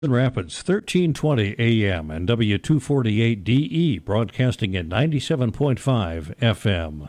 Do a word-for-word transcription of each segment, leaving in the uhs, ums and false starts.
Rapids, thirteen twenty A M and W two forty-eight D E, broadcasting at ninety-seven point five F M.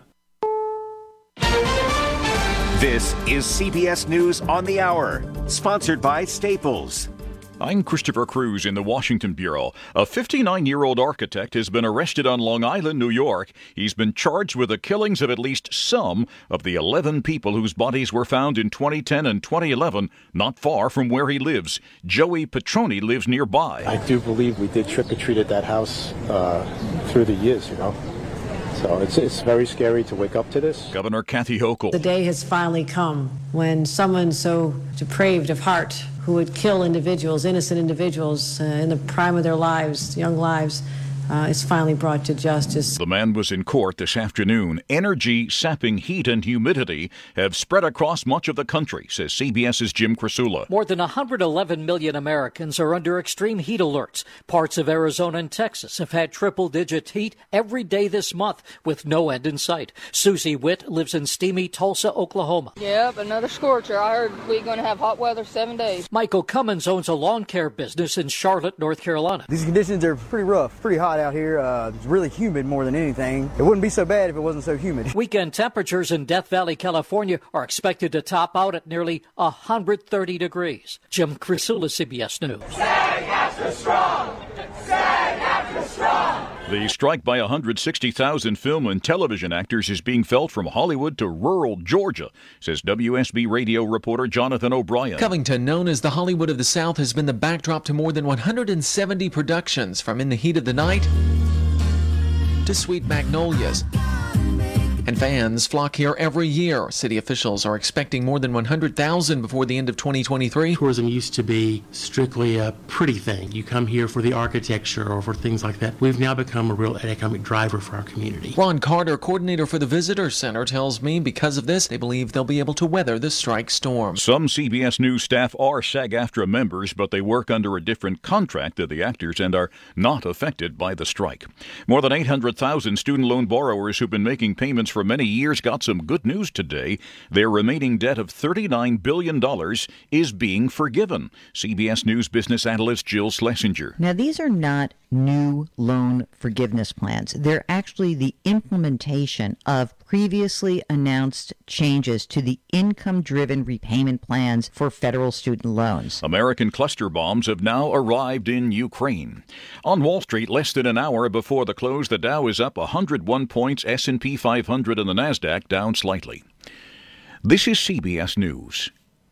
This is C B S News on the Hour, sponsored by Staples. I'm Christopher Cruz in the Washington Bureau. A fifty-nine-year-old architect has been arrested on Long Island, New York. He's been charged with the killings of at least some of the eleven people whose bodies were found in twenty ten and twenty eleven, not far from where he lives. Joey Petroni lives nearby. I do believe we did trick-or-treat at that house uh, through the years, you know. So it's, it's very scary to wake up to this. Governor Kathy Hochul. The day has finally come when someone so depraved of heart who would kill individuals, innocent individuals, uh, in the prime of their lives, young lives, uh, is finally brought to justice. The man was in court this afternoon. Energy sapping heat and humidity have spread across much of the country, says CBS's Jim Krasula. More than one hundred eleven million Americans are under extreme heat alerts. Parts of Arizona and Texas have had triple-digit heat every day this month with no end in sight. Susie Witt lives in steamy Tulsa, Oklahoma. Yep, another scorcher. I heard we're going to have hot weather seven days. Michael Cummins owns a lawn care business in Charlotte, North Carolina. These conditions are pretty rough, pretty hot out here. Uh, it's really humid more than anything. It wouldn't be so bad if it wasn't so humid. Weekend temperatures in Death Valley, California are expected to top out at nearly one hundred thirty degrees. Jim Krasula, C B S News. SAG after strong! SAG after strong! The strike by one hundred sixty thousand film and television actors is being felt from Hollywood to rural Georgia, says W S B radio reporter Jonathan O'Brien. Covington, known as the Hollywood of the South, has been the backdrop to more than one hundred seventy productions, from In the Heat of the Night to Sweet Magnolias. And fans flock here every year. City officials are expecting more than one hundred thousand before the end of twenty twenty-three. Tourism used to be strictly a pretty thing. You come here for the architecture or for things like that. We've now become a real economic driver for our community. Ron Carter, coordinator for the Visitor Center, tells me because of this, they believe they'll be able to weather the strike storm. Some C B S News staff are SAG-AFTRA members, but they work under a different contract than the actors and are not affected by the strike. More than eight hundred thousand student loan borrowers who've been making payments for many years got some good news today. Their remaining debt of thirty-nine billion dollars is being forgiven. C B S News business analyst Jill Schlesinger. Now, these are not new loan forgiveness plans. They're actually the implementation of previously announced changes to the income-driven repayment plans for federal student loans. American cluster bombs have now arrived in Ukraine. On Wall Street, less than an hour before the close, the Dow is up one hundred one points, S and P five hundred and the NASDAQ down slightly. This is C B S News.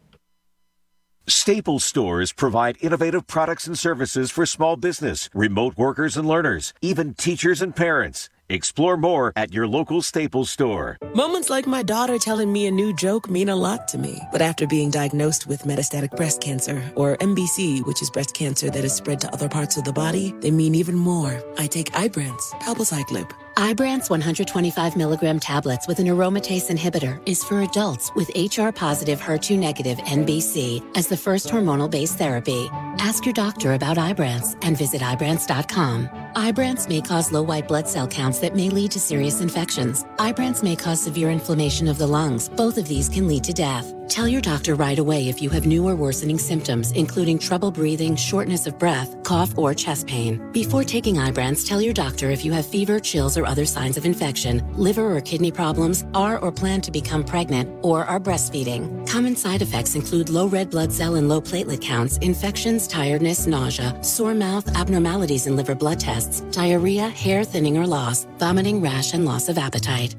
Staples stores provide innovative products and services for small business, remote workers and learners, even teachers and parents. Explore more at your local Staples store. Moments like my daughter telling me a new joke mean a lot to me. But after being diagnosed with metastatic breast cancer, or M B C, which is breast cancer that is spread to other parts of the body, they mean even more. I take Ibrance, palbociclib. Ibrance one hundred twenty-five milligram tablets with an aromatase inhibitor is for adults with H R-positive, H E R two negative N B C as the first hormonal-based therapy. Ask your doctor about Ibrance and visit Ibrance dot com. Ibrance may cause low white blood cell counts that may lead to serious infections. Ibrance may cause severe inflammation of the lungs. Both of these can lead to death. Tell your doctor right away if you have new or worsening symptoms, including trouble breathing, shortness of breath, cough, or chest pain. Before taking Ibrance, tell your doctor if you have fever, chills, or other signs of infection, liver or kidney problems, are or plan to become pregnant, or are breastfeeding. Common side effects include low red blood cell and low platelet counts, infections, tiredness, nausea, sore mouth, abnormalities in liver blood tests, diarrhea, hair thinning or loss, vomiting, rash, and loss of appetite.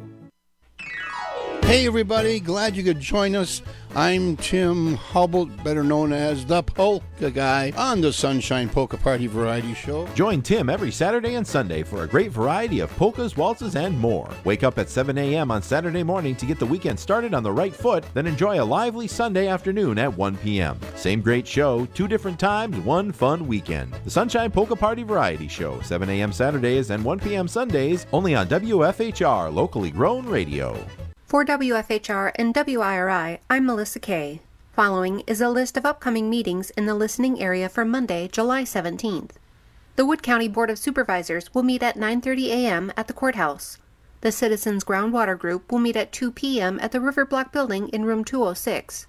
Hey everybody, glad you could join us. I'm Tim Hubble, better known as the Polka Guy, on the Sunshine Polka Party Variety Show. Join Tim every Saturday and Sunday for a great variety of polkas, waltzes, and more. Wake up at seven a.m. on Saturday morning to get the weekend started on the right foot, then enjoy a lively Sunday afternoon at one p.m. Same great show, two different times, one fun weekend. The Sunshine Polka Party Variety Show, seven a.m. Saturdays and one p.m. Sundays, only on W F H R, locally grown radio. For W F H R and W I R I, I'm Melissa Kay. Following is a list of upcoming meetings in the listening area for Monday, July seventeenth. The Wood County Board of Supervisors will meet at nine thirty a.m. at the courthouse. The Citizens Groundwater Group will meet at two p.m. at the River Block Building in room two oh six.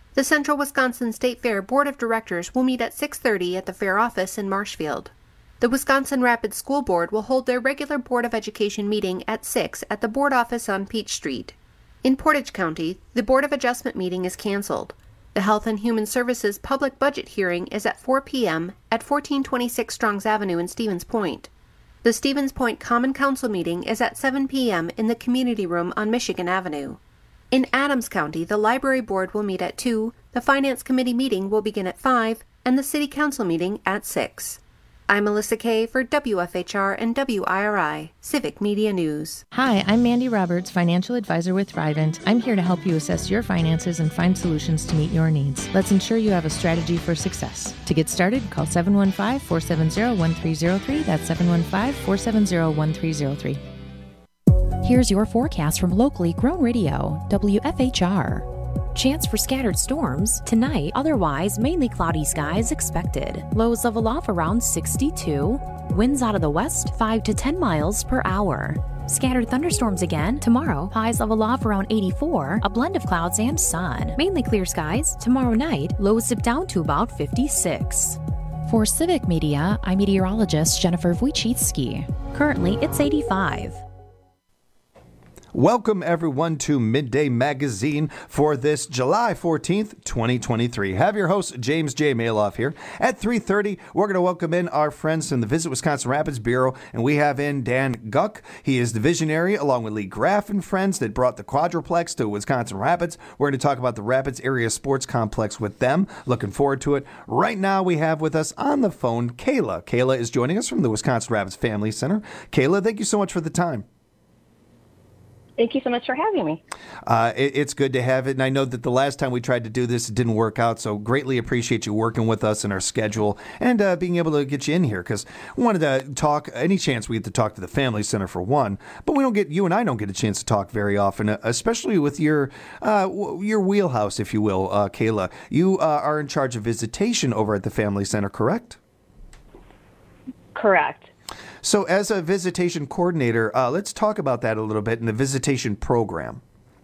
The Central Wisconsin State Fair Board of Directors will meet at six thirty at the fair office in Marshfield. The Wisconsin Rapids School Board will hold their regular Board of Education meeting at six at the board office on Peach Street. In Portage County, the Board of Adjustment meeting is canceled. The Health and Human Services public budget hearing is at four p.m. at fourteen twenty-six Strongs Avenue in Stevens Point. The Stevens Point Common Council meeting is at seven p.m. in the Community Room on Michigan Avenue. In Adams County, the Library Board will meet at two, the Finance Committee meeting will begin at five, and the City Council meeting at six. I'm Melissa Kay for W F H R and W I R I, Civic Media News. Hi, I'm Mandy Roberts, Financial Advisor with Thrivent. I'm here to help you assess your finances and find solutions to meet your needs. Let's ensure you have a strategy for success. To get started, call seven one five, four seven zero, one three zero three. That's seven one five, four seven zero, one three zero three. Here's your forecast from locally grown radio, W F H R. Chance for scattered storms tonight, otherwise mainly cloudy skies expected. Lows level off around sixty-two. Winds out of the west five to ten miles per hour. Scattered thunderstorms again tomorrow. Highs level off around eighty-four. A blend of clouds and sun. Mainly clear skies. Tomorrow night, lows dip down to about fifty-six. For Civic Media, I'm meteorologist Jennifer Wojcicki. Currently, it's eighty-five. Welcome, everyone, to Midday Magazine for this July fourteenth, twenty twenty-three. Have your host, James J. Maloff, here. At three thirty, we're going to welcome in our friends from the Visit Wisconsin Rapids Bureau, and we have in Dan Guck. He is the visionary, along with Lee Graff and friends, that brought the Quadruplex to Wisconsin Rapids. We're going to talk about the Rapids Area Sports Complex with them. Looking forward to it. Right now, we have with us on the phone Kayla. Kayla is joining us from the Wisconsin Rapids Family Center. Kayla, thank you so much for the time. Thank you so much for having me. Uh, it, it's good to have it, and I know that the last time we tried to do this, it didn't work out, so greatly appreciate you working with us in our schedule and uh, being able to get you in here, because we wanted to talk, any chance we get to talk to the Family Center for one, but we don't get, you and I don't get a chance to talk very often, especially with your uh, your wheelhouse, if you will, uh, Kayla. You uh, are in charge of visitation over at the Family Center, correct? Correct. So as a visitation coordinator, uh, let's talk about that a little bit in the visitation program.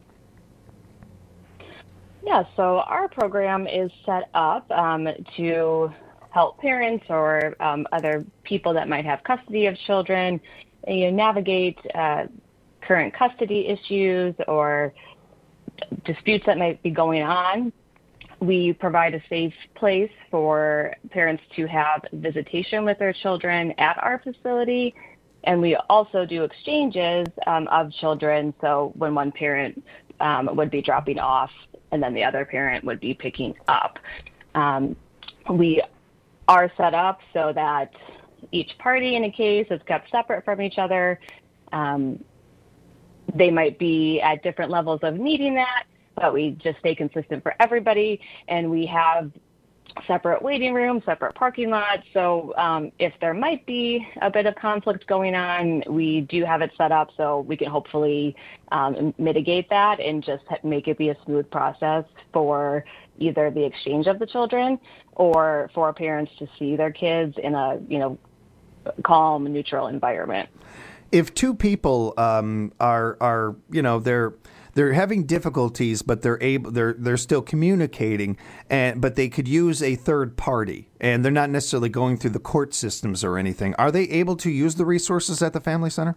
Yeah, so our program is set up um, to help parents or um, other people that might have custody of children, you know, navigate uh, current custody issues or disputes that might be going on. We provide a safe place for parents to have visitation with their children at our facility, and we also do exchanges um, of children. So when one parent um, would be dropping off and then the other parent would be picking up. Um, we are set up so that each party in a case is kept separate from each other. Um, they might be at different levels of needing that, but we just stay consistent for everybody, and we have separate waiting rooms, separate parking lots. So um, if there might be a bit of conflict going on, we do have it set up so we can hopefully um, mitigate that and just make it be a smooth process for either the exchange of the children or for parents to see their kids in a, you know, calm, neutral environment. If two people um, are, are, you know, they're, They're having difficulties, but they're able. They're they're still communicating, and but they could use a third party, and they're not necessarily going through the court systems or anything. Are they able to use the resources at the Family Center?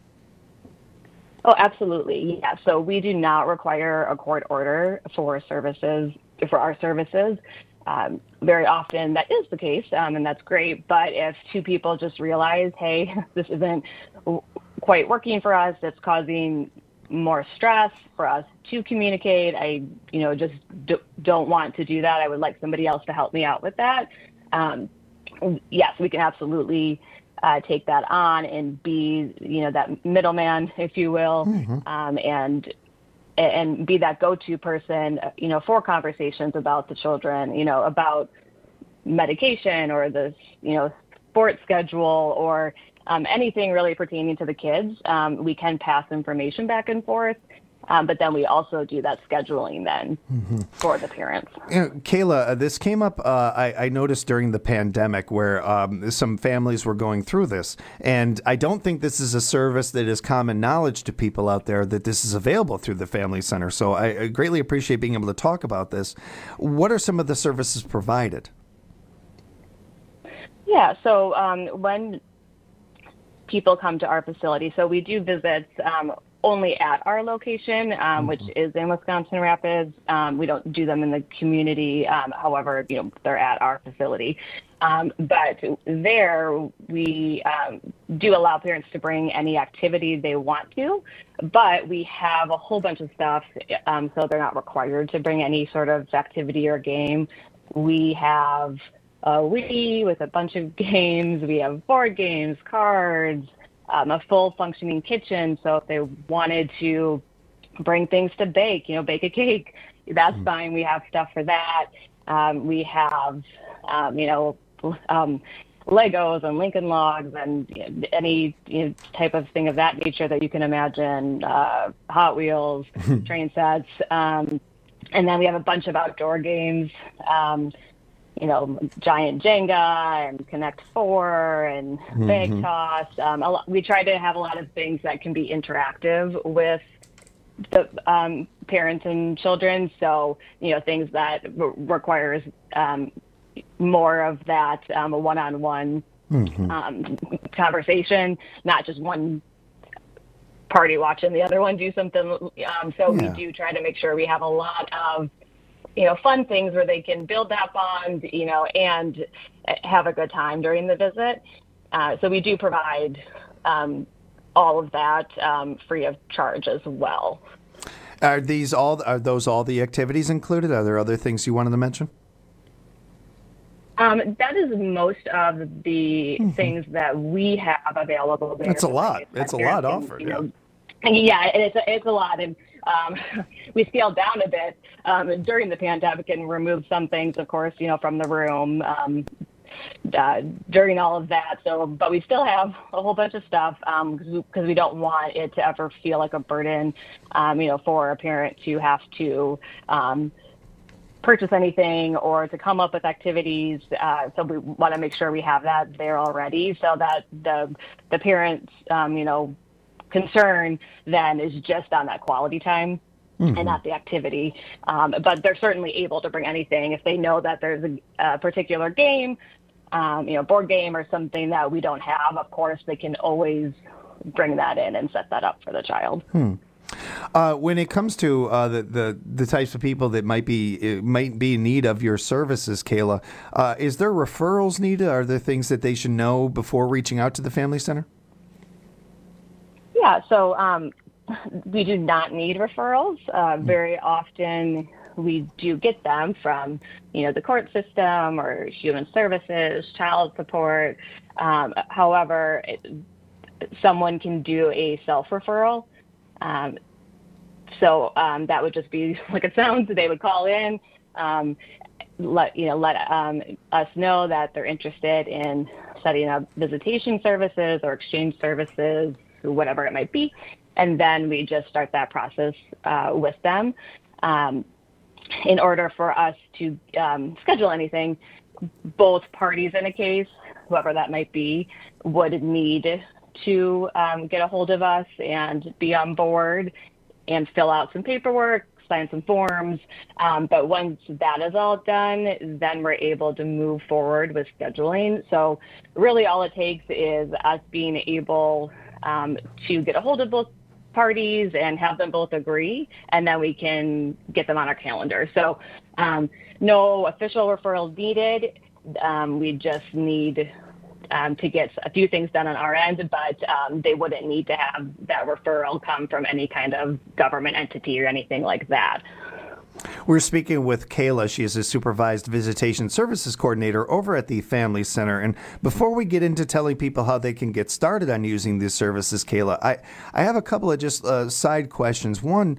Oh, absolutely. Yeah. So we do not require a court order for services for our services. Um, very often that is the case, um, and that's great. But if two people just realize, hey, this isn't quite working for us, it's causing more stress for us to communicate. I, you know, just do, don't want to do that. I would like somebody else to help me out with that. Um, yes, we can absolutely uh, take that on and be, you know, that middleman, if you will, mm-hmm. um, and and be that go-to person, you know, for conversations about the children, you know, about medication or the, you know, sports schedule or Um, anything really pertaining to the kids. Um, we can pass information back and forth. Um, but then we also do that scheduling then mm-hmm. for the parents. You know, Kayla, uh, this came up, uh, I, I noticed during the pandemic where um, some families were going through this. And I don't think this is a service that is common knowledge to people out there that this is available through the Family Center. So I, I greatly appreciate being able to talk about this. What are some of the services provided? Yeah, so um, when people come to our facility, so we do visits um, only at our location, um, mm-hmm. which is in Wisconsin Rapids. Um, we don't do them in the community. Um, however, you know, they're at our facility. Um, but there, we um, do allow parents to bring any activity they want to, but we have a whole bunch of stuff, um, so they're not required to bring any sort of activity or game. We have a Wii with a bunch of games. We have board games, cards, Um, a full functioning kitchen. So if they wanted to bring things to bake, you know, bake a cake, that's mm-hmm. fine. We have stuff for that. Um, we have, um, you know, um, Legos and Lincoln Logs and you know, any you know, type of thing of that nature that you can imagine, uh, Hot Wheels, train sets. Um, and then we have a bunch of outdoor games, um, you know, Giant Jenga and Connect Four and mm-hmm. Bag Toss. Um, a lot, we try to have a lot of things that can be interactive with the um, parents and children. So, you know, things that re- requires um, more of that um, a one-on-one mm-hmm. um, conversation, not just one party watching the other one do something. Um, so yeah. we do try to make sure we have a lot of you know, fun things where they can build that bond, you know, and have a good time during the visit. Uh, so we do provide um, all of that um, free of charge as well. Are these all? Are those all the activities included? Are there other things you wanted to mention? Um, that is most of the mm-hmm. things that we have available there. That's a lot. It's a lot offered. You know, yeah. Yeah, and it's a, it's a lot. And um, we scaled down a bit um, during the pandemic and removed some things, of course, you know, from the room um, uh, during all of that. So, but we still have a whole bunch of stuff um, because we, we don't want it to ever feel like a burden, um, you know, for a parent to have to um, purchase anything or to come up with activities. Uh, so we want to make sure we have that there already so that the the parents, um, you know, concern then is just on that quality time mm-hmm. and not the activity. Um, but they're certainly able to bring anything if they know that there's a, a particular game, um, you know, board game or something that we don't have. Of course, they can always bring that in and set that up for the child. Hmm. Uh, when it comes to uh, the, the the types of people that might be might be in need of your services, Kayla, uh, is there referrals needed? Are there things that they should know before reaching out to the Family Center? Yeah, so um, we do not need referrals. Uh, very often we do get them from, you know, the court system or human services, child support. Um, however, it, someone can do a self-referral. Um, so um, that would just be like it sounds. They would call in, um, let you know, let um, us know that they're interested in setting up visitation services or exchange services, whatever it might be, and then we just start that process uh, with them. Um, in order for us to um, schedule anything, both parties in a case, whoever that might be, would need to um, get a hold of us and be on board and fill out some paperwork, sign some forms. Um, but once that is all done, then we're able to move forward with scheduling. So really all it takes is us being able um, to get a hold of both parties and have them both agree, and then we can get them on our calendar. So um, no official referrals needed. Um, we just need um, to get a few things done on our end, but um, they wouldn't need to have that referral come from any kind of government entity or anything like that. We're speaking with Kayla. She is a supervised visitation services coordinator over at the Family Center. And before we get into telling people how they can get started on using these services, Kayla, I, I have a couple of just uh, side questions. One,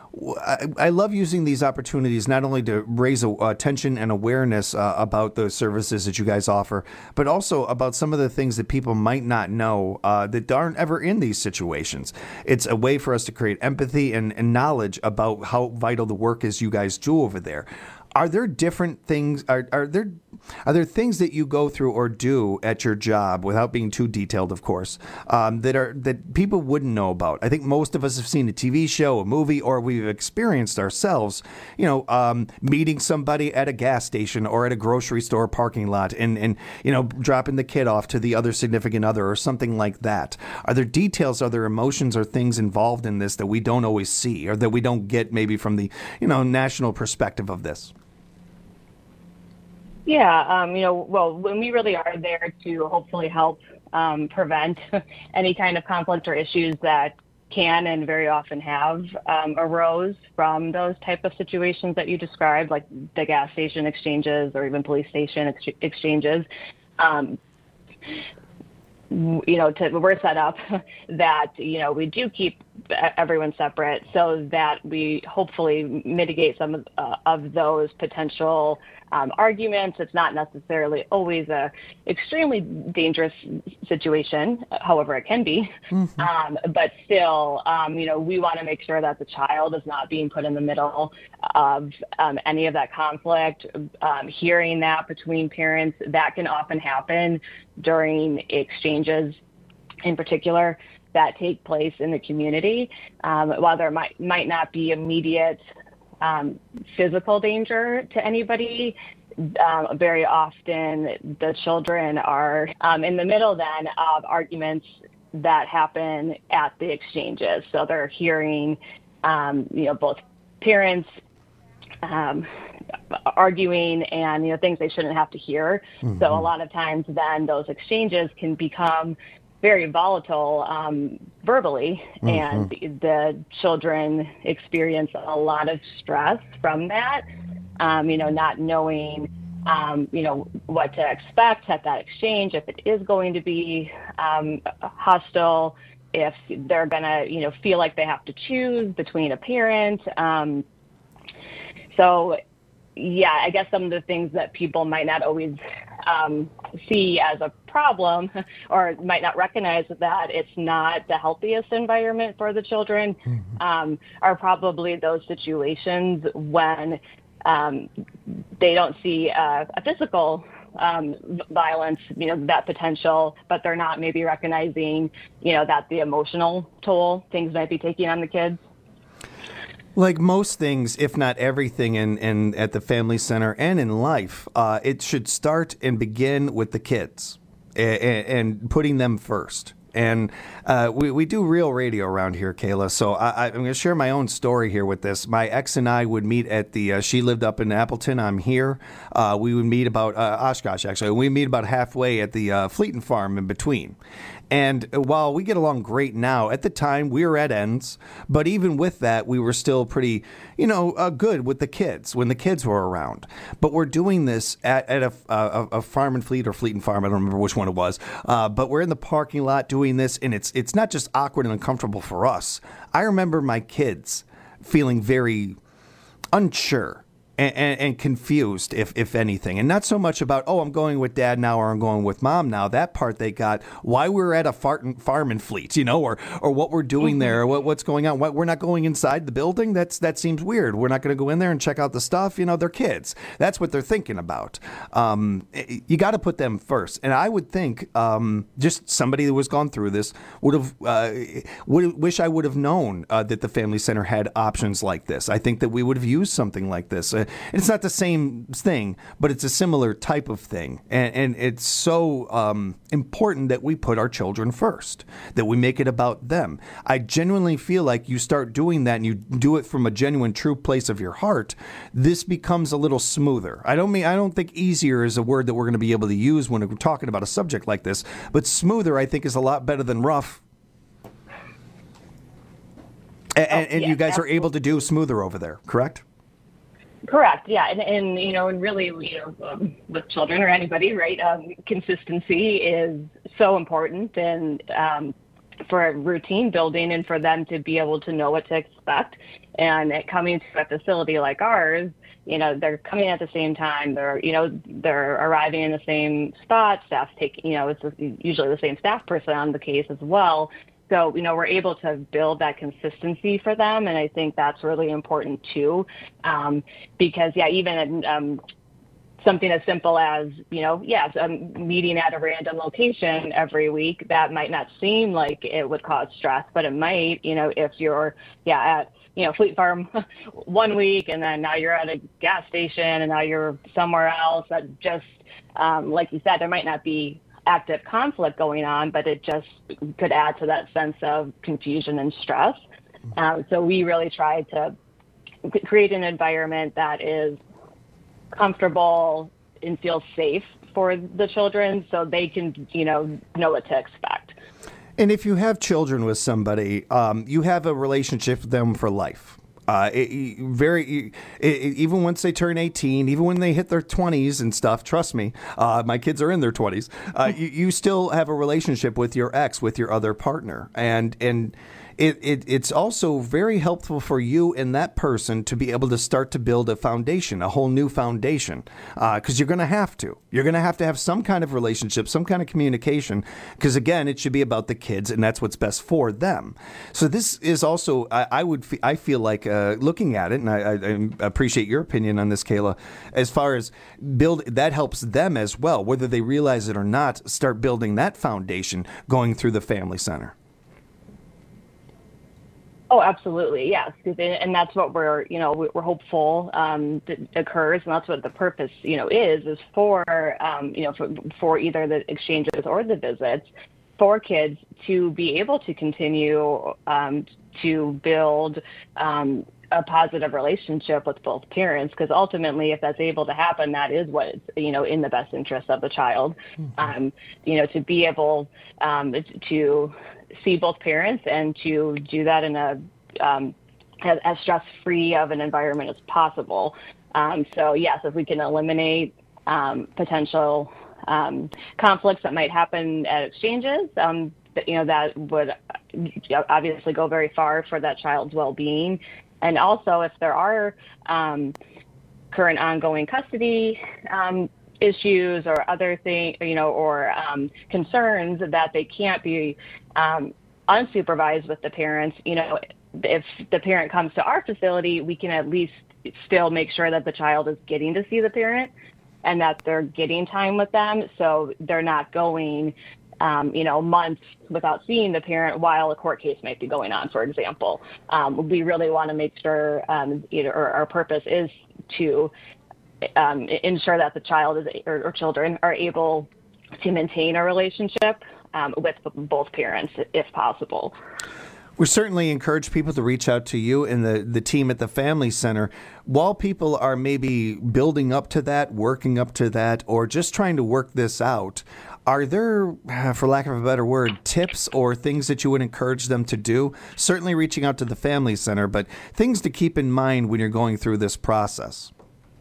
I, I love using these opportunities not only to raise a, attention and awareness uh, about the services that you guys offer, but also about some of the things that people might not know uh, that aren't ever in these situations. It's a way for us to create empathy and, and knowledge about how vital the work is you guys do over there. Are there different things? Are, are there are there things that you go through or do at your job, without being too detailed, of course, um, that are that people wouldn't know about? I think most of us have seen a T V show, a movie, or we've experienced ourselves. You know, um, meeting somebody at a gas station or at a grocery store parking lot, and and you know, dropping the kid off to the other significant other or something like that. Are there details? Are there emotions or things involved in this that we don't always see, or that we don't get maybe from the you know national perspective of this? Yeah, um, you know, well, when we really are there to hopefully help um, prevent any kind of conflict or issues that can and very often have um, arose from those type of situations that you described, like the gas station exchanges or even police station ex- exchanges. Um, you know, to, we're set up that, you know, we do keep everyone separate so that we hopefully mitigate some of, uh, of those potential um, arguments. It's not necessarily always a extremely dangerous situation, however it can be. Mm-hmm. Um, but still, um, you know, we want to make sure that the child is not being put in the middle of um, any of that conflict. Um, hearing that between parents, that can often happen during exchanges in particular that take place in the community. Um, while there might might not be immediate um, physical danger to anybody, um, very often the children are um, in the middle then of arguments that happen at the exchanges. So they're hearing, um, you know, both parents um, arguing and, you know, things they shouldn't have to hear. Mm-hmm. So a lot of times then those exchanges can become very volatile um, verbally, mm-hmm. and the children experience a lot of stress from that, um, you know, not knowing, um, you know, what to expect at that exchange, if it is going to be um, hostile, if they're going to, you know, feel like they have to choose between a parent. Um, so, yeah, I guess some of the things that people might not always um, see as a problem or might not recognize that it's not the healthiest environment for the children mm-hmm. um, are probably those situations when um, they don't see uh, a physical um, violence, you know, that potential, but they're not maybe recognizing, you know, that the emotional toll things might be taking on the kids. Like most things, if not everything in, in at the Family Center and in life, uh, it should start and begin with the kids and, and putting them first. And uh, we, we do real radio around here, Kayla. So I, I'm going to share my own story here with this. My ex and I would meet at the, uh, she lived up in Appleton. I'm here. Uh, we would meet about, uh, Oshkosh actually. We meet about halfway at the uh, Fleeton Farm in between. And while we get along great now, at the time we were at ends. But even with that, we were still pretty, you know, uh, good with the kids when the kids were around. But we're doing this at, at a, a, a farm and Fleet or Fleet and Farm. I don't remember which one it was. Uh, but we're in the parking lot doing this, and it's it's not just awkward and uncomfortable for us. I remember my kids feeling very unsure. And, and, and confused, if if anything. And not so much about, oh, I'm going with dad now or I'm going with mom now. That part they got, why we're at a fart, farm and Fleet, you know, or or what we're doing mm-hmm. there, or what, what's going on. What, we're not going inside the building? That's That seems weird. We're not going to go in there and check out the stuff. You know, they're kids. That's what they're thinking about. Um, you got to put them first. And I would think um, just somebody who has gone through this would have, uh, would wish I would have known uh, that the Family Center had options like this. I think that we would have used something like this. Uh, It's not the same thing, but it's a similar type of thing. And, and it's so um, important that we put our children first, that we make it about them. I genuinely feel like you start doing that and you do it from a genuine, true place of your heart, this becomes a little smoother. I don't mean, I don't think easier is a word that we're going to be able to use when we're talking about a subject like this, but smoother, I think, is a lot better than rough. And, oh, and yeah, you guys absolutely. Are able to do smoother over there, correct? Correct. Yeah. And, and, you know, and really, you know, um, with children or anybody, right, um, consistency is so important. And um, for routine building and for them to be able to know what to expect. And at coming to a facility like ours, you know, they're coming at the same time. They're, you know, they're arriving in the same spot. Staff take, you know, it's usually the same staff person on the case as well. So, you know, we're able to build that consistency for them. And I think that's really important too. Um, because, yeah, even um, something as simple as, you know, yes, a meeting at a random location every week, that might not seem like it would cause stress, but it might, you know, if you're, yeah, at, you know, Fleet Farm one week and then now you're at a gas station and now you're somewhere else, that just, um, like you said, there might not be active conflict going on, but it just could add to that sense of confusion and stress. Um, so we really try to create an environment that is comfortable and feels safe for the children so they can, you know, know what to expect. And if you have children with somebody, um, you have a relationship with them for life. Uh, it, it, very, it, it, even once they turn eighteen, even when they hit their twenties and stuff, trust me, uh, my kids are in their twenties, uh, you, you still have a relationship with your ex, with your other partner. And, and it, it, it's also very helpful for you and that person to be able to start to build a foundation, a whole new foundation, because uh, you're going to have to. You're going to have to have some kind of relationship, some kind of communication, because, again, it should be about the kids, and that's what's best for them. So this is also, I, I would, fe- I feel like uh, looking at it, and I, I, I appreciate your opinion on this, Kayla, as far as build, that helps them as well, whether they realize it or not, start building that foundation going through the family center. Oh, absolutely. Yes. And that's what we're, you know, we're hopeful um, that occurs. And that's what the purpose, you know, is, is for, um, you know, for, for either the exchanges or the visits for kids to be able to continue um, to build um, a positive relationship with both parents. Because ultimately, if that's able to happen, that is what is, you know, in the best interest of the child. Mm-hmm. Um, you know, to be able um, to see both parents and to do that in a um, as, as stress-free of an environment as possible. Um, so yes, if we can eliminate um, potential um, conflicts that might happen at exchanges, um, you know, that would obviously go very far for that child's well-being. And also, if there are um, current ongoing custody um, issues or other things, you know, or um, concerns that they can't be um, unsupervised with the parents, you know, if the parent comes to our facility, we can at least still make sure that the child is getting to see the parent and that they're getting time with them. So they're not going, um, you know, months without seeing the parent while a court case might be going on, for example. Um, we really want to make sure, um, you know, our, our purpose is to Um, ensure that the child is, or, or children are able to maintain a relationship um, with both parents, if possible. We certainly encourage people to reach out to you and the, the team at the Family Center. While people are maybe building up to that, working up to that, or just trying to work this out, are there, for lack of a better word, tips or things that you would encourage them to do? Certainly reaching out to the Family Center, but things to keep in mind when you're going through this process.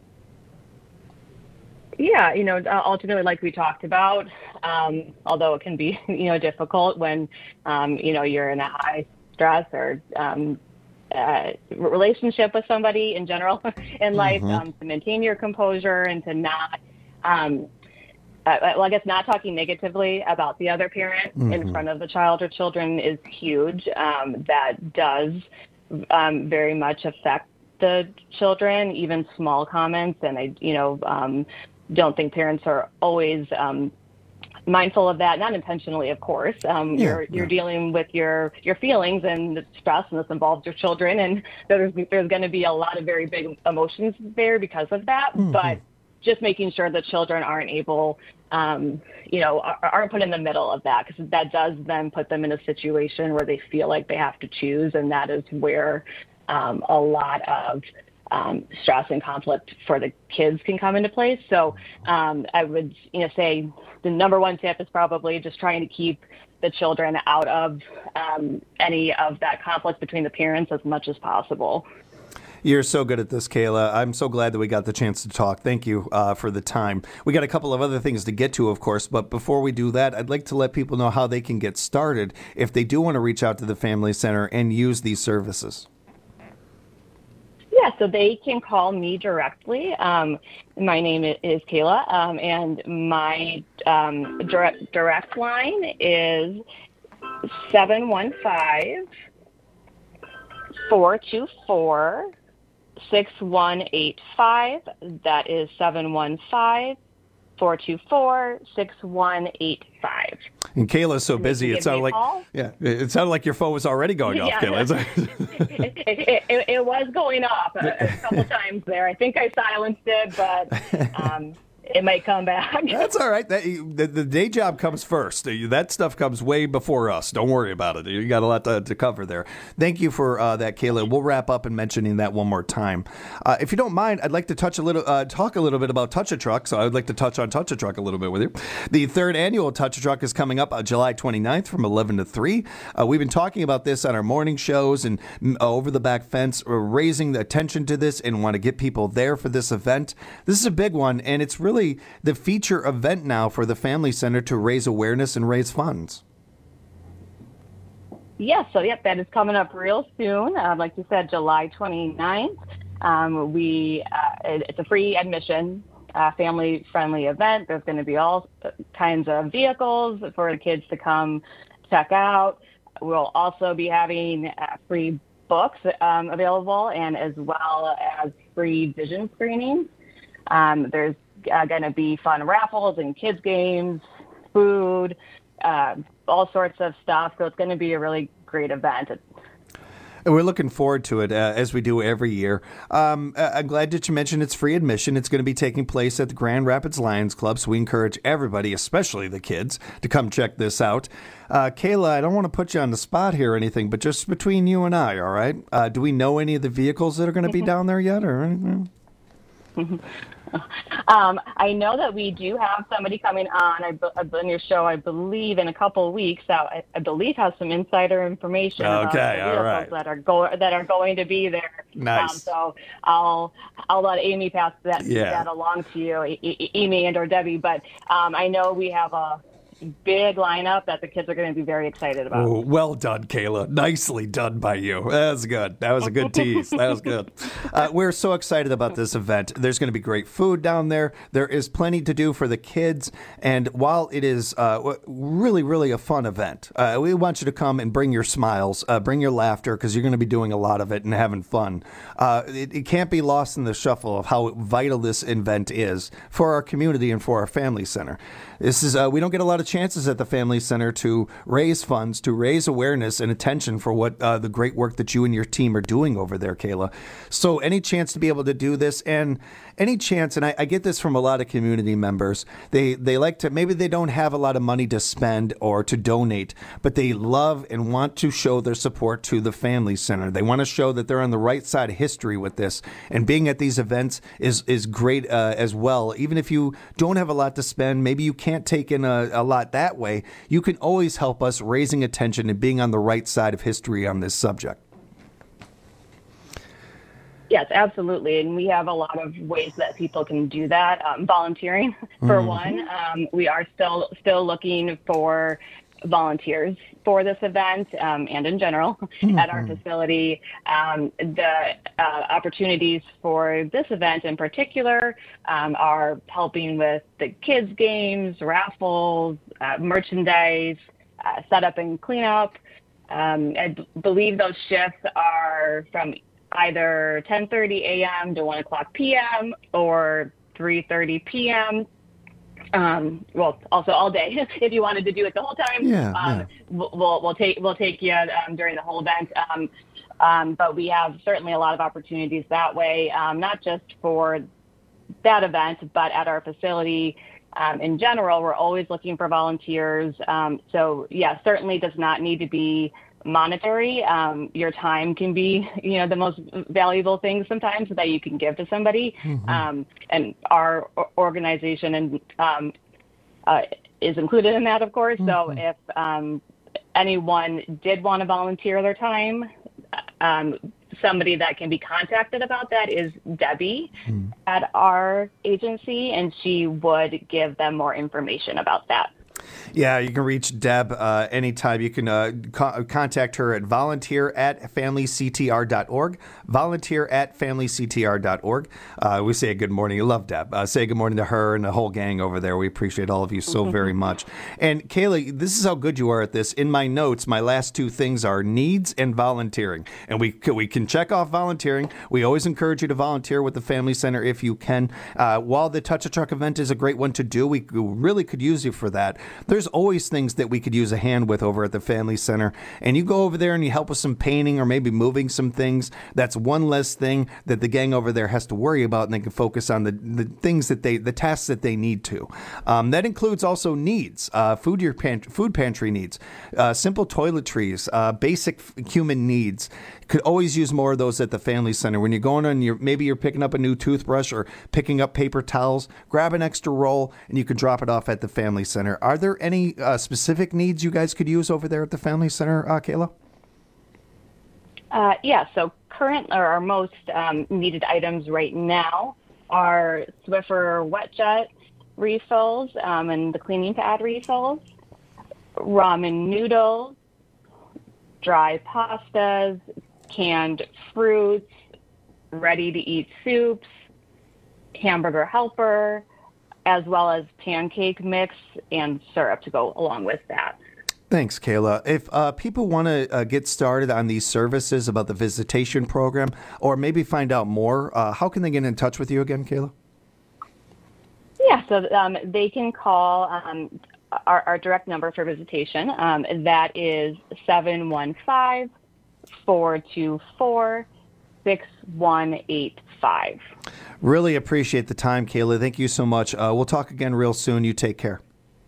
Yeah, you know, ultimately, like we talked about, um, although it can be, you know, difficult when, um, you know, you're in a high stress or um, uh, relationship with somebody in general in life, mm-hmm. um, to maintain your composure and to not, um, uh, well, I guess not talking negatively about the other parent mm-hmm. in front of the child or children is huge. Um, that does um, very much affect the children, even small comments. And I, you know, um, don't think parents are always um, mindful of that, not intentionally, of course. Um, yeah, you're you're yeah. dealing with your, your feelings and the stress, and this involves your children, and there's there's going to be a lot of very big emotions there because of that. Mm-hmm. But just making sure that children aren't able, um, you know, aren't put in the middle of that, because that does then put them in a situation where they feel like they have to choose, and that is where um, a lot of Um, stress and conflict for the kids can come into place. So um, I would, you know, say the number one tip is probably just trying to keep the children out of um, any of that conflict between the parents as much as possible. You're so good at this, Kayla. I'm so glad that we got the chance to talk. Thank you uh, for the time. We got a couple of other things to get to, of course, but before we do that, I'd like to let people know how they can get started if they do want to reach out to the Family Center and use these services. Yeah, so they can call me directly. Um, my name is Kayla, um, and my um, direct, direct line is seven one five, four two four, six one eight five. That is seven one five, four two four, six one eight five. And Kayla's so busy, it sounded like call. yeah, it sounded like your phone was already going off, Yeah. Kayla. it, it, it, it was going off a, a couple times there. I think I silenced it, but um, it might come back. That's all right. That, the, the day job comes first. That stuff comes way before us. Don't worry about it. You got a lot to, to cover there. Thank you for uh, that, Kayla. We'll wrap up in mentioning that one more time. Uh, if you don't mind, I'd like to touch a little, uh, talk a little bit about Touch a Truck. So I'd like to touch on Touch a Truck a little bit with you. The third annual Touch a Truck is coming up on July twenty-ninth from eleven to three. Uh, we've been talking about this on our morning shows and uh, Over the Back Fence. We're raising the attention to this and want to get people there for this event. This is a big one, and it's really the feature event now for the Family Center to raise awareness and raise funds. Yes, so yep, that is coming up real soon. Uh, like you said, July twenty-ninth. Um, we uh, it, it's a free admission, uh, family-friendly event. There's going to be all kinds of vehicles for the kids to come check out. We'll also be having uh, free books um, available, and as well as free vision screenings. Um, there's uh, going to be fun raffles and kids games, food, uh, all sorts of stuff. So it's going to be a really great event. And we're looking forward to it, uh, as we do every year. Um, I'm glad that you mentioned it's free admission. It's going to be taking place at the Grand Rapids Lions Club, so we encourage everybody, especially the kids, to come check this out. Uh, Kayla, I don't want to put you on the spot here or anything, but just between you and I, all right? Uh, do we know any of the vehicles that are going to be down there yet, or anything? Um, I know that we do have somebody coming on I, on your show, I believe, in a couple of weeks. That I, I believe has some insider information about Okay, the all vehicles right. that are go that are going to be there. Nice. Um, so I'll I'll let Amy pass that Yeah. that along to you, A- A- Amy and or Debbie. But um, I know we have a big lineup that the kids are going to be very excited about. Oh, well done, Kayla. Nicely done by you. That was good. That was a good tease. That was good. Uh, we're so excited about this event. There's going to be great food down there. There is plenty to do for the kids. And while it is uh, really, really a fun event, uh, we want you to come and bring your smiles, uh, bring your laughter, because you're going to be doing a lot of it and having fun. Uh, it, it can't be lost in the shuffle of how vital this event is for our community and for our Family Center. This is uh, we don't get a lot of chances at the Family Center to raise funds, to raise awareness and attention for what uh, the great work that you and your team are doing over there, Kayla. So any chance to be able to do this, and any chance, and I, I get this from a lot of community members, they, they like to, maybe they don't have a lot of money to spend or to donate, but they love and want to show their support to the Family Center. They want to show that they're on the right side of history with this, and being at these events is, is great uh, as well. Even if you don't have a lot to spend, maybe you can't take in a, a lot that way, you can always help us raising attention and being on the right side of history on this subject. Yes, absolutely. And we have a lot of ways that people can do that. Um, volunteering, for Mhm. one. Um, we are still still looking for volunteers for this event um, and in general at our facility. Um, the uh, opportunities for this event in particular um, are helping with the kids' games, raffles, uh, merchandise, uh, setup and cleanup. Um, I b- believe those shifts are from either ten thirty a.m. to one o'clock p.m. or three thirty p.m. Um, well, also all day if you wanted to do it the whole time. Yeah, um, yeah. We'll, we'll we'll take we'll take you um, during the whole event. Um, um, but we have certainly a lot of opportunities that way, um, not just for that event, but at our facility. Um, in general, we're always looking for volunteers. Um, so, yeah, certainly does not need to be monetary. Um, your time can be, you know, the most valuable thing sometimes that you can give to somebody. Mhm. Um, and our o- organization and um, uh, is included in that, of course. So Mhm. if um, anyone did want to volunteer their time, um, somebody that can be contacted about that is Debbie mm. at our agency, and she would give them more information about that. Yeah, you can reach Deb uh, anytime. You can uh, co- contact her at volunteer at family c t r dot org, volunteer at family c t r dot org. Uh, we say a good morning. I love Deb. Uh, say good morning to her and the whole gang over there. We appreciate all of you so very much. And Kayla, this is how good you are at this. In my notes, my last two things are needs and volunteering. And we, we can check off volunteering. We always encourage you to volunteer with the Family Center if you can. Uh, while the Touch a Truck event is a great one to do, we really could use you for that. There's always things that we could use a hand with over at the Family Center. And you go over there and you help with some painting or maybe moving some things. That's one less thing that the gang over there has to worry about, and they can focus on the, the things that they, the tasks that they need to. Um, that includes also needs, uh, food, your pant- food pantry needs, uh, simple toiletries, uh, basic human needs. Could always use more of those at the Family Center. When you're going on, your maybe you're picking up a new toothbrush or picking up paper towels, grab an extra roll and you can drop it off at the Family Center. Are there any uh, specific needs you guys could use over there at the Family Center, uh, Kayla? Uh, yeah, so current or our most um, needed items right now are Swiffer Wet Jet refills um, and the cleaning pad refills, ramen noodles, dry pastas, canned fruits, ready-to-eat soups, hamburger helper, as well as pancake mix and syrup to go along with that. Thanks, Kayla. If uh, people want to uh, get started on these services about the visitation program or maybe find out more, uh, how can they get in touch with you again, Kayla? Yeah, so um, they can call um, our, our direct number for visitation. Um, that is seven one five, four two four, six one eight five. Really appreciate the time, Kayla. Thank you so much. Uh, we'll talk again real soon. You take care.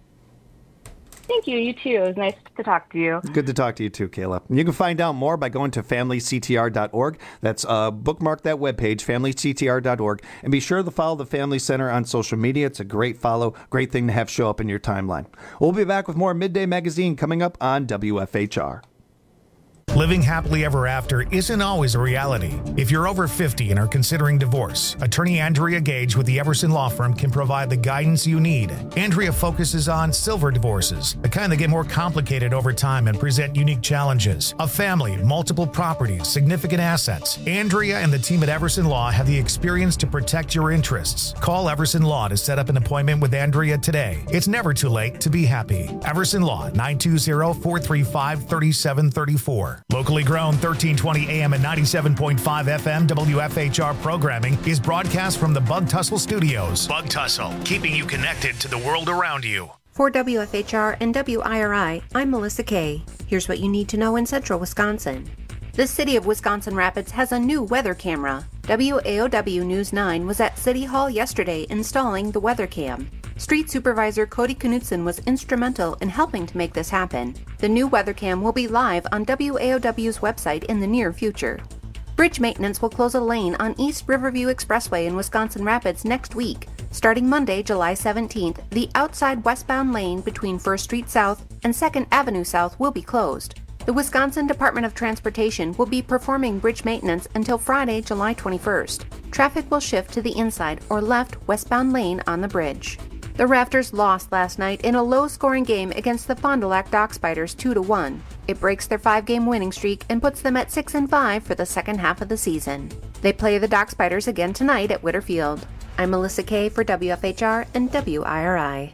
Thank you. You too. It was nice to talk to you. Good to talk to you too, Kayla. You can find out more by going to family c t r dot org. That's uh, bookmark that webpage, family c t r dot org. And be sure to follow the Family Center on social media. It's a great follow, great thing to have show up in your timeline. We'll be back with more Midday Magazine coming up on W F H R. Living happily ever after isn't always a reality. If you're over fifty and are considering divorce, attorney Andrea Gage with the Everson Law Firm can provide the guidance you need. Andrea focuses on silver divorces, the kind that get more complicated over time and present unique challenges. A family, multiple properties, significant assets. Andrea and the team at Everson Law have the experience to protect your interests. Call Everson Law to set up an appointment with Andrea today. It's never too late to be happy. Everson Law, nine two zero, four three five, three seven three four. Locally grown thirteen twenty A M and ninety-seven point five F M W F H R programming is broadcast from the Bug Tussle Studios. Bug Tussle, keeping you connected to the world around you. For W F H R and W I R I, I'm Melissa Kay. Here's what you need to know in central Wisconsin. The city of Wisconsin Rapids has a new weather camera. W A O W News nine was at City Hall yesterday installing the weather cam. Street Supervisor Cody Knutson was instrumental in helping to make this happen. The new weather cam will be live on W A O W's website in the near future. Bridge maintenance will close a lane on East Riverview Expressway in Wisconsin Rapids next week. Starting Monday, July seventeenth, the outside westbound lane between First Street South and second Avenue South will be closed. The Wisconsin Department of Transportation will be performing bridge maintenance until Friday, July twenty-first. Traffic will shift to the inside or left westbound lane on the bridge. The Rafters lost last night in a low-scoring game against the Fond du Lac Dock Spiders two to one. It breaks their five-game winning streak and puts them at six and five for the second half of the season. They play the Dock Spiders again tonight at Witter Field. I'm Melissa Kay for W F H R and W I R I.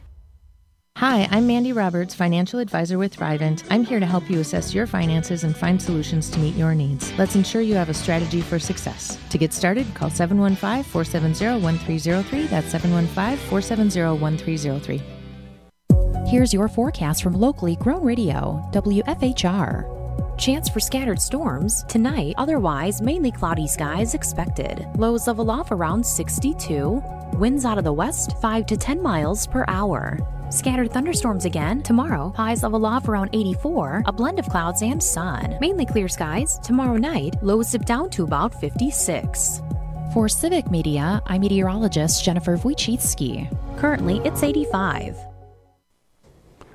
Hi, I'm Mandy Roberts, financial advisor with Thrivent. I'm here to help you assess your finances and find solutions to meet your needs. Let's ensure you have a strategy for success. To get started, call seven one five, four seven zero, one three zero three. That's seven one five, four seven zero, one three zero three. Here's your forecast from locally grown radio, W F H R. Chance for scattered storms tonight, otherwise mainly cloudy skies expected. Lows level off around sixty-two. Winds out of the west five to ten miles per hour. Scattered thunderstorms again tomorrow. Highs level off around eighty-four. A blend of clouds and sun. Mainly clear skies. Tomorrow night, lows dip down to about fifty-six. For Civic Media, I'm meteorologist Jennifer Wojcicki. Currently, it's eighty-five.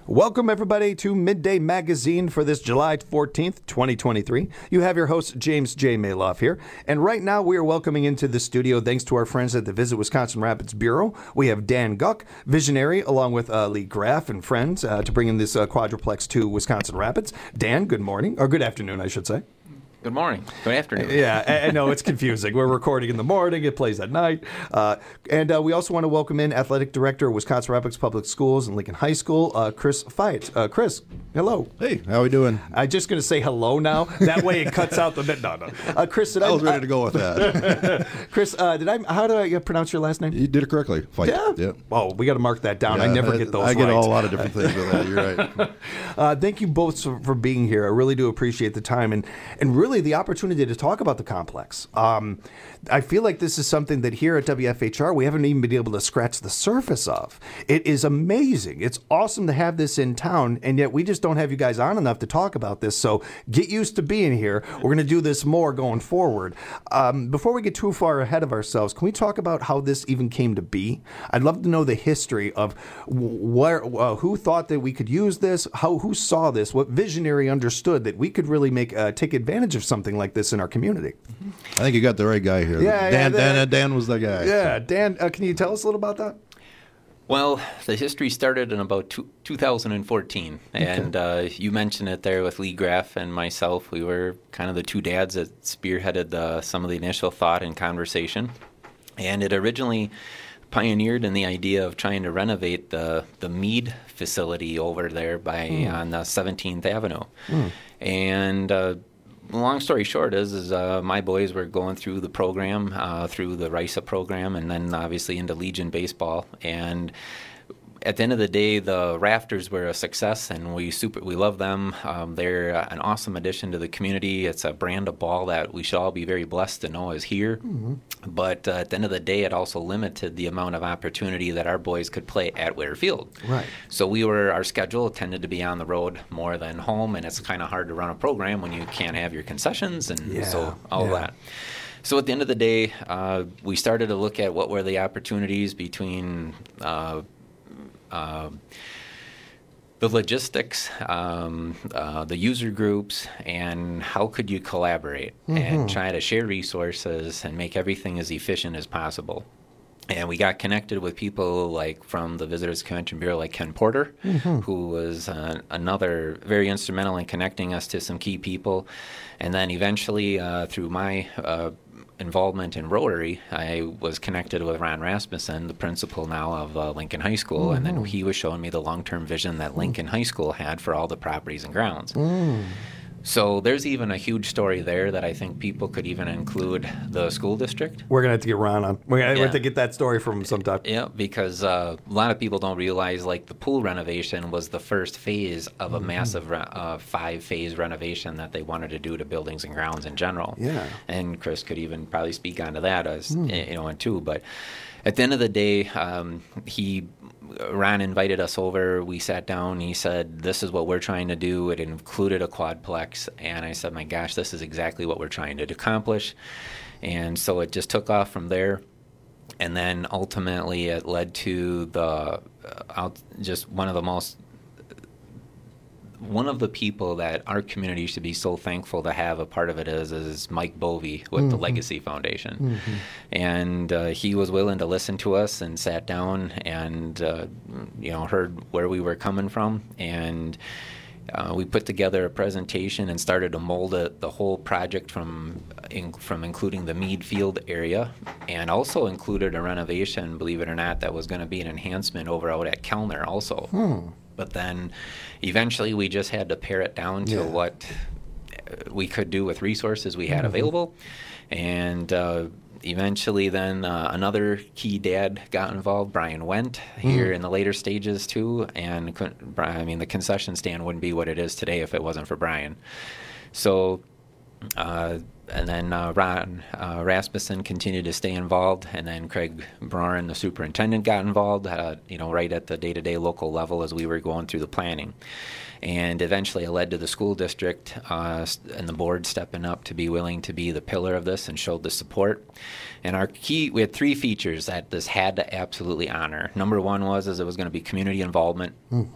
Welcome, everybody, to Midday Magazine for this July fourteenth, twenty twenty-three. You have your host, James J. Maloff here. And right now, we are welcoming into the studio, thanks to our friends at the Visit Wisconsin Rapids Bureau, we have Dan Guck, visionary, along with uh, Lee Graff and friends, uh, to bring in this uh, quadruplex to Wisconsin Rapids. Dan, good morning, or good afternoon, I should say. Good morning. Good afternoon. Yeah, I, I know it's confusing. We're recording in the morning. It plays at night. Uh, and uh, we also want to welcome in Athletic Director of Wisconsin Rapids Public Schools and Lincoln High School, uh, Chris Fiat. Uh, Chris, hello. Hey, how are we doing? I'm just going to say hello now. That way it cuts out the bit. No, no. Uh, Chris, did I... I was ready to go with that. Chris, uh, did I? How do I pronounce your last name? You did it correctly. Fiat. Yeah? Yeah. Oh, we got to mark that down. Yeah, I never I, get those I get right. a lot of different things with that. You're right. uh, thank you both for, for being here. I really do appreciate the time and, and really the opportunity to talk about the complex. Um, I feel like this is something that here at W F H R we haven't even been able to scratch the surface of. It is amazing. It's awesome to have this in town, and yet we just don't have you guys on enough to talk about this. So get used to being here. We're going to do this more going forward. Um, before we get too far ahead of ourselves, can we talk about how this even came to be? I'd love to know the history of where, uh, who thought that we could use this, how who saw this, what visionary understood that we could really make uh, take advantage of something like this in our community. I think you got the right guy here. Yeah, Dan, yeah, Dan, that, Dan was the guy. Yeah, Dan, uh, can you tell us a little about that? Well, the history started in about two, two thousand fourteen, okay. and uh, you mentioned it there with Lee Graff and myself. We were kind of the two dads that spearheaded uh, some of the initial thought and conversation, and it originally pioneered in the idea of trying to renovate the the Mead facility over there by mm. on uh, seventeenth Avenue, mm. and. Uh, Long story short is, is uh, my boys were going through the program, uh, through the RISA program, and then obviously into Legion baseball. And at the end of the day, the Rafters were a success, and we super we love them. Um, they're an awesome addition to the community. It's a brand of ball that we should all be very blessed to know is here. Mm-hmm. But uh, at the end of the day, it also limited the amount of opportunity that our boys could play at Ware Field. Right. So we were our schedule tended to be on the road more than home, and it's kind of hard to run a program when you can't have your concessions and yeah. so all yeah. that. So at the end of the day, uh, we started to look at what were the opportunities between uh, uh, the logistics, um, uh, the user groups, and how could you collaborate mm-hmm. and try to share resources and make everything as efficient as possible. And we got connected with people like from the Visitors Convention Bureau, like Ken Porter, mm-hmm. who was uh, another very instrumental in connecting us to some key people. And then eventually, uh, through my uh, involvement in Rotary, I was connected with Ron Rasmussen, the principal now of uh, Lincoln High School, mm-hmm. and then he was showing me the long-term vision that Lincoln High School had for all the properties and grounds. Mm. So there's even a huge story there that I think people could even include the school district. We're going to have to get Ron on. We're going to yeah. have to get that story from him sometime. Yeah, because uh, a lot of people don't realize, like, the pool renovation was the first phase of a mm-hmm. massive re- uh, five-phase renovation that they wanted to do to buildings and grounds in general. Yeah. And Chris could even probably speak onto that, as mm. you know, and too. But at the end of the day, um, he... Ron invited us over. We sat down. He said, this is what we're trying to do. It included a quadplex. And I said, my gosh, this is exactly what we're trying to accomplish. And so it just took off from there. And then ultimately it led to the uh, out, just one of the most one of the people that our community should be so thankful to have a part of it is is Mike Bovey with mm-hmm. the Legacy Foundation. Mm-hmm. And uh, he was willing to listen to us and sat down and, uh, you know, heard where we were coming from. And uh, we put together a presentation and started to mold it, the whole project from in, from including the Mead Field area, and also included a renovation, believe it or not, that was going to be an enhancement over out at Kellner also. Hmm. But then eventually we just had to pare it down to yeah. what we could do with resources we had mm-hmm. available. And uh, eventually then uh, another key dad got involved, Brian Wendt, here mm. in the later stages too. And I mean, the concession stand wouldn't be what it is today if it wasn't for Brian. So, uh, and then uh, Ron uh, Rasmussen continued to stay involved, and then Craig Broren, the superintendent, got involved, uh, you know, right at the day-to-day local level as we were going through the planning. And eventually it led to the school district uh, and the board stepping up to be willing to be the pillar of this and showed the support. And our key, we had three features that this had to absolutely honor. Number one was is it was going to be community involvement. Mm-hmm.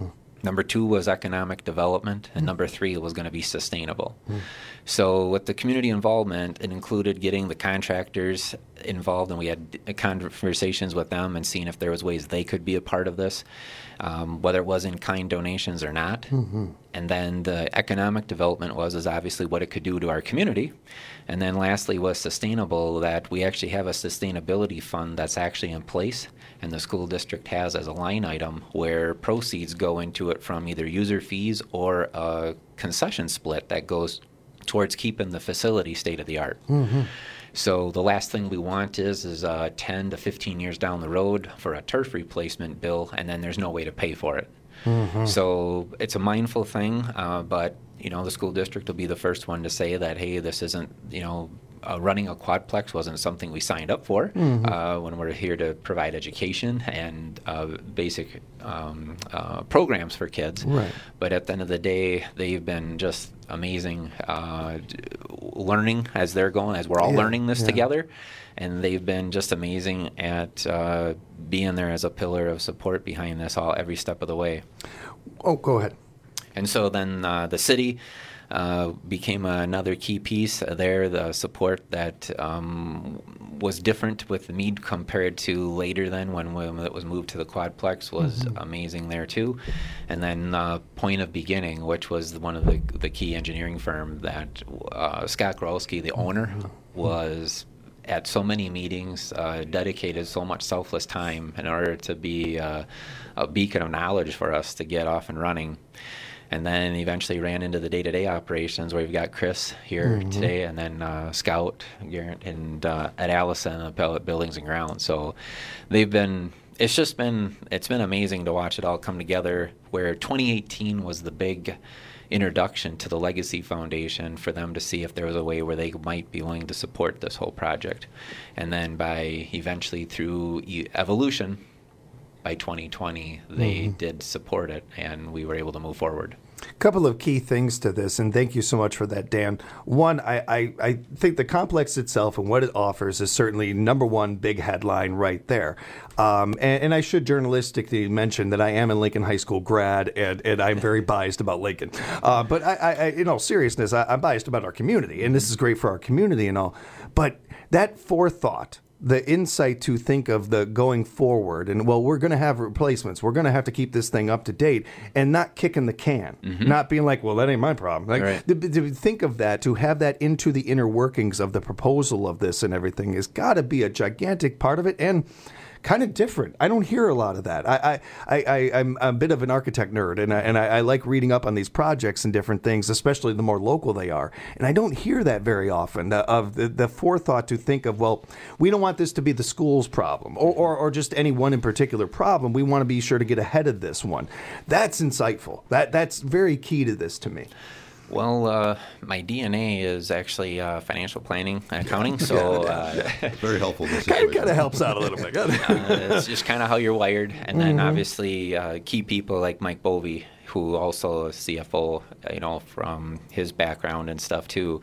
Number two was economic development, and number three was going to be sustainable. Mm. So with the community involvement, it included getting the contractors involved, and we had conversations with them and seeing if there was ways they could be a part of this, um, whether it was in-kind donations or not. Mm-hmm. And then the economic development was is obviously what it could do to our community. And then lastly was sustainable, that we actually have a sustainability fund that's actually in place, and the school district has as a line item where proceeds go into it from either user fees or a concession split that goes towards keeping the facility state of the art. Mm-hmm. So the last thing we want is is uh, ten to fifteen years down the road for a turf replacement bill, and then there's no way to pay for it. Mm-hmm. So it's a mindful thing, uh, but you know the school district will be the first one to say that, hey, this isn't, you know, uh, running a quadplex wasn't something we signed up for. Mm-hmm. uh, when we're here to provide education and uh, basic um, uh, programs for kids. Right. But at the end of the day, they've been just amazing uh, learning as they're going, as we're all yeah. learning this yeah. together. And they've been just amazing at uh, being there as a pillar of support behind this all every step of the way. Oh, go ahead. And so then uh, the city uh, became another key piece there, the support that um, was different with Mead compared to later then when, when it was moved to the quadplex was mm-hmm. amazing there too. And then uh, Point of Beginning, which was one of the, the key engineering firm that uh, Scott Grolski, the owner, mm-hmm. was at so many meetings, uh, dedicated so much selfless time in order to be uh, a beacon of knowledge for us to get off and running. And then eventually ran into the day-to-day operations where we've got Chris here mm-hmm. today, and then uh, Scout, Garrett, and uh, Ed Allison of Pellet Buildings and Grounds. So they've been, it's just been, it's been amazing to watch it all come together, where twenty eighteen was the big introduction to the Legacy Foundation for them to see if there was a way where they might be willing to support this whole project. And then by eventually through e- evolution, by twenty twenty, they mm-hmm. did support it, and we were able to move forward. A couple of key things to this, and thank you so much for that, Dan. One, I, I, I think the complex itself and what it offers is certainly number one big headline right there. Um, and, and I should journalistically mention that I am a Lincoln High School grad, and, and I'm very biased about Lincoln. Uh, but I, I, in all seriousness, I, I'm biased about our community, and this is great for our community and all. But that forethought, the insight to think of the going forward, and well, we're going to have replacements. We're going to have to keep this thing up to date, and not kicking the can, mm-hmm. not being like, well, that ain't my problem. Like, right. to, to think of that, to have that into the inner workings of the proposal of this and everything has got to be a gigantic part of it, and kind of different. I don't hear a lot of that. I, I, I, I'm a bit of an architect nerd, and I, and I, I like reading up on these projects and different things, especially the more local they are. And I don't hear that very often, uh, of the, the forethought to think of, well, we don't want this to be the school's problem or, or, or just any one in particular problem. We want to be sure to get ahead of this one. That's insightful. That That's very key to this to me. Well, uh, my D N A is actually uh, financial planning and accounting, so uh, very helpful. Kind of helps out a little bit. uh, it's just kind of how you're wired, and then mm-hmm. obviously uh, key people like Mike Bovey, who also is C F O, you know, from his background and stuff too.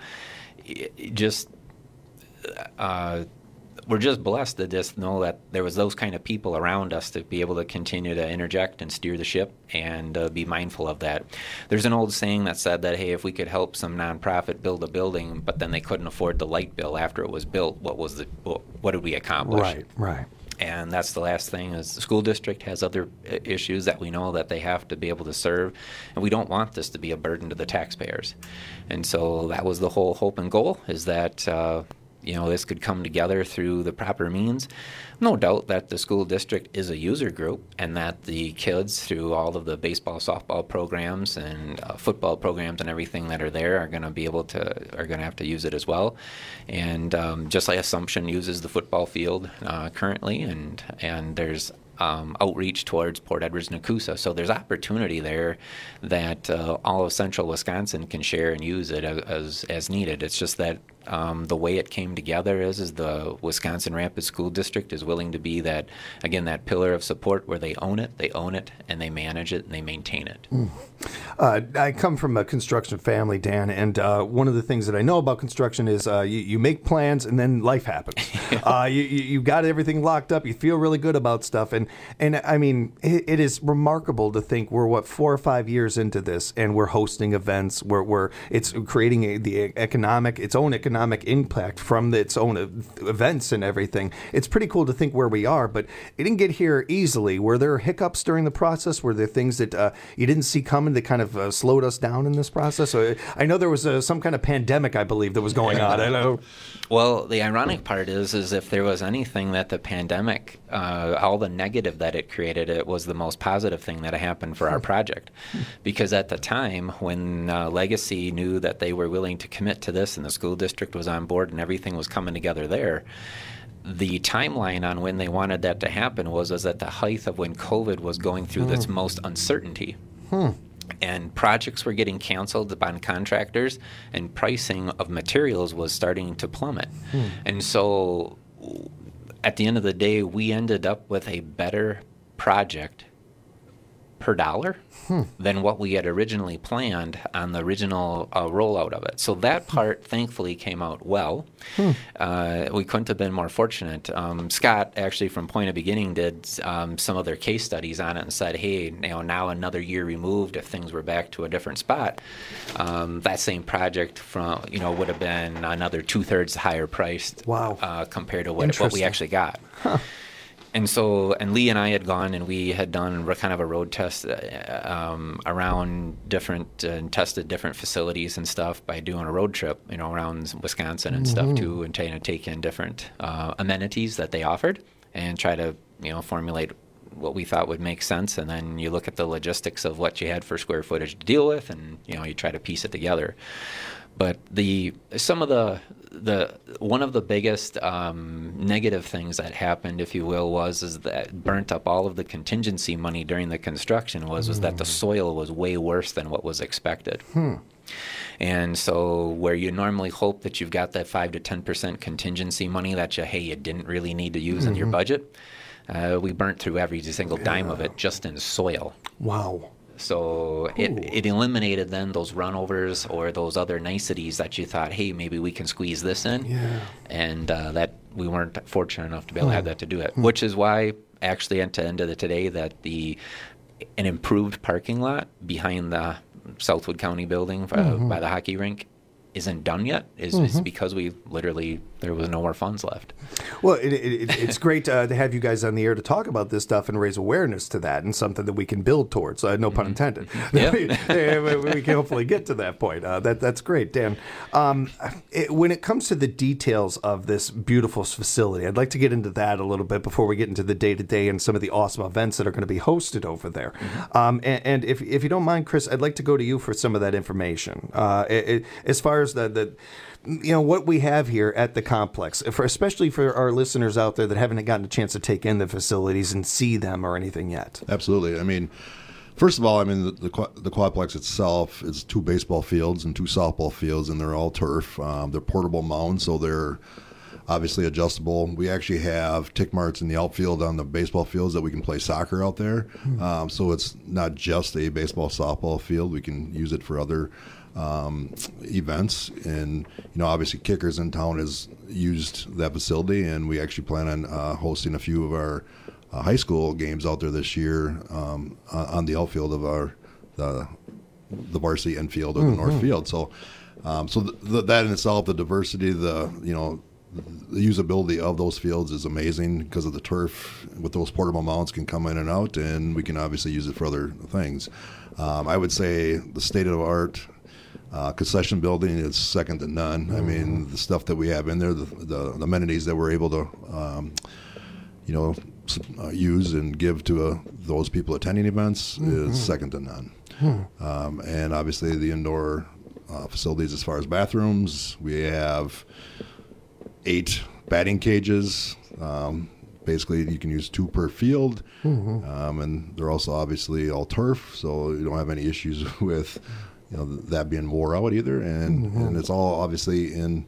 It just uh, we're just blessed to just know that there was those kind of people around us to be able to continue to interject and steer the ship and uh, be mindful of that. There's an old saying that said that, hey, if we could help some nonprofit build a building, but then they couldn't afford the light bill after it was built, what was the what did we accomplish? Right, right. And that's the last thing, is the school district has other issues that we know that they have to be able to serve, and we don't want this to be a burden to the taxpayers. And so that was the whole hope and goal, is that uh, you know, this could come together through the proper means. No doubt that the school district is a user group, and that the kids, through all of the baseball, softball programs and uh, football programs and everything that are there, are going to be able to, are going to have to use it as well. And um, just like Assumption uses the football field uh, currently, and and there's Um, outreach towards Port Edwards, Nakusa. So there's opportunity there that uh, all of central Wisconsin can share and use it as, as as needed. It's just that um, the way it came together is, is the Wisconsin Rapids School District is willing to be that, again, that pillar of support where they own it, they own it, and they manage it, and they maintain it. Mm. Uh, I come from a construction family, Dan, and uh, one of the things that I know about construction is uh, you, you make plans and then life happens. uh, you, you you got everything locked up. You feel really good about stuff, and and I mean it, it is remarkable to think we're what four or five years into this, and we're hosting events. We're we're it's creating a, the economic its own economic impact from the, its own events and everything. It's pretty cool to think where we are, but it didn't get here easily. Were there hiccups during the process? Were there things that uh, you didn't see coming that kind of uh, slowed us down in this process? So I know there was uh, some kind of pandemic, I believe, that was going on. I know. Well, the ironic part is, is if there was anything that the pandemic, uh, all the negative that it created, it was the most positive thing that happened for our project. Because at the time, when uh, Legacy knew that they were willing to commit to this and the school district was on board and everything was coming together there, the timeline on when they wanted that to happen was, was at the height of when COVID was going through its most uncertainty. Hmm. And projects were getting canceled on contractors, and pricing of materials was starting to plummet. Hmm. And so at the end of the day, we ended up with a better project per dollar hmm. than what we had originally planned on the original uh, rollout of it. So that part, thankfully, came out well. Hmm. Uh, we couldn't have been more fortunate. Um, Scott, actually, from Point of Beginning, did um, some of their case studies on it and said, hey, you know, now another year removed, if things were back to a different spot, um, that same project from you know would have been another two-thirds higher priced wow. uh, compared to what, what we actually got. Huh. And so, and Lee and I had gone and we had done kind of a road test uh, um, around different, uh, and tested different facilities and stuff by doing a road trip, you know, around Wisconsin and Mm-hmm. stuff too, and trying to take in different uh, amenities that they offered and try to, you know, formulate what we thought would make sense. And then you look at the logistics of what you had for square footage to deal with, and, you know, you try to piece it together. But the some of the the one of the biggest um, negative things that happened, if you will, was is that burnt up all of the contingency money during the construction. Was was that the soil was way worse than what was expected. Hmm. And so where you normally hope that you've got that five to ten percent contingency money that you hey you didn't really need to use mm-hmm. in your budget, uh, we burnt through every single dime yeah. of it just in soil. Wow. So it, it eliminated then those runovers or those other niceties that you thought, hey, maybe we can squeeze this in. Yeah. And uh, that we weren't fortunate enough to be able to have that to do it, Hmm. which is why actually at the end of the today that the an improved parking lot behind the Southwood County building uh, Mhm. by the hockey rink isn't done yet is, is Mhm. because we literally, there was no more funds left. Well, it, it, it's great uh, to have you guys on the air to talk about this stuff and raise awareness to that, and something that we can build towards. Uh, no pun intended. Yeah. we, we can hopefully get to that point. Uh, that that's great, Dan. Um, it, when it comes to the details of this beautiful facility, I'd like to get into that a little bit before we get into the day to day and some of the awesome events that are going to be hosted over there. Mm-hmm. Um, and and if if you don't mind, Chris, I'd like to go to you for some of that information. Uh, it, it, as far as the the you know what we have here at the complex, for especially for our listeners out there that haven't gotten a chance to take in the facilities and see them or anything yet. Absolutely. I mean, first of all, I mean the the, Quad- the Quadplex itself is two baseball fields and two softball fields, and they're all turf. Um, they're portable mounds, so they're obviously adjustable. We actually have tick marks in the outfield on the baseball fields that we can play soccer out there. Um, so it's not just a baseball softball field. We can use it for other um, events. And, you know, obviously Kickers in town has used that facility, and we actually plan on uh, hosting a few of our uh, high school games out there this year um, on the outfield of our the, the varsity infield or the Mm-hmm. north field. So, um, so th- th- that in itself, the diversity, the, you know, the usability of those fields is amazing because of the turf. With those portable mounts can come in and out, and we can obviously use it for other things. Um, I would say the state of the art uh, concession building is second to none. Mm-hmm. I mean, the stuff that we have in there, the, the, the amenities that we're able to, um, you know, uh, use and give to uh, those people attending events mm-hmm. is second to none. Mm-hmm. Um, and obviously the indoor uh, facilities as far as bathrooms, we have eight batting cages. Um, basically, you can use two per field, mm-hmm. um, and they're also obviously all turf, so you don't have any issues with, you know, that being wore out either. And, mm-hmm. and it's all obviously in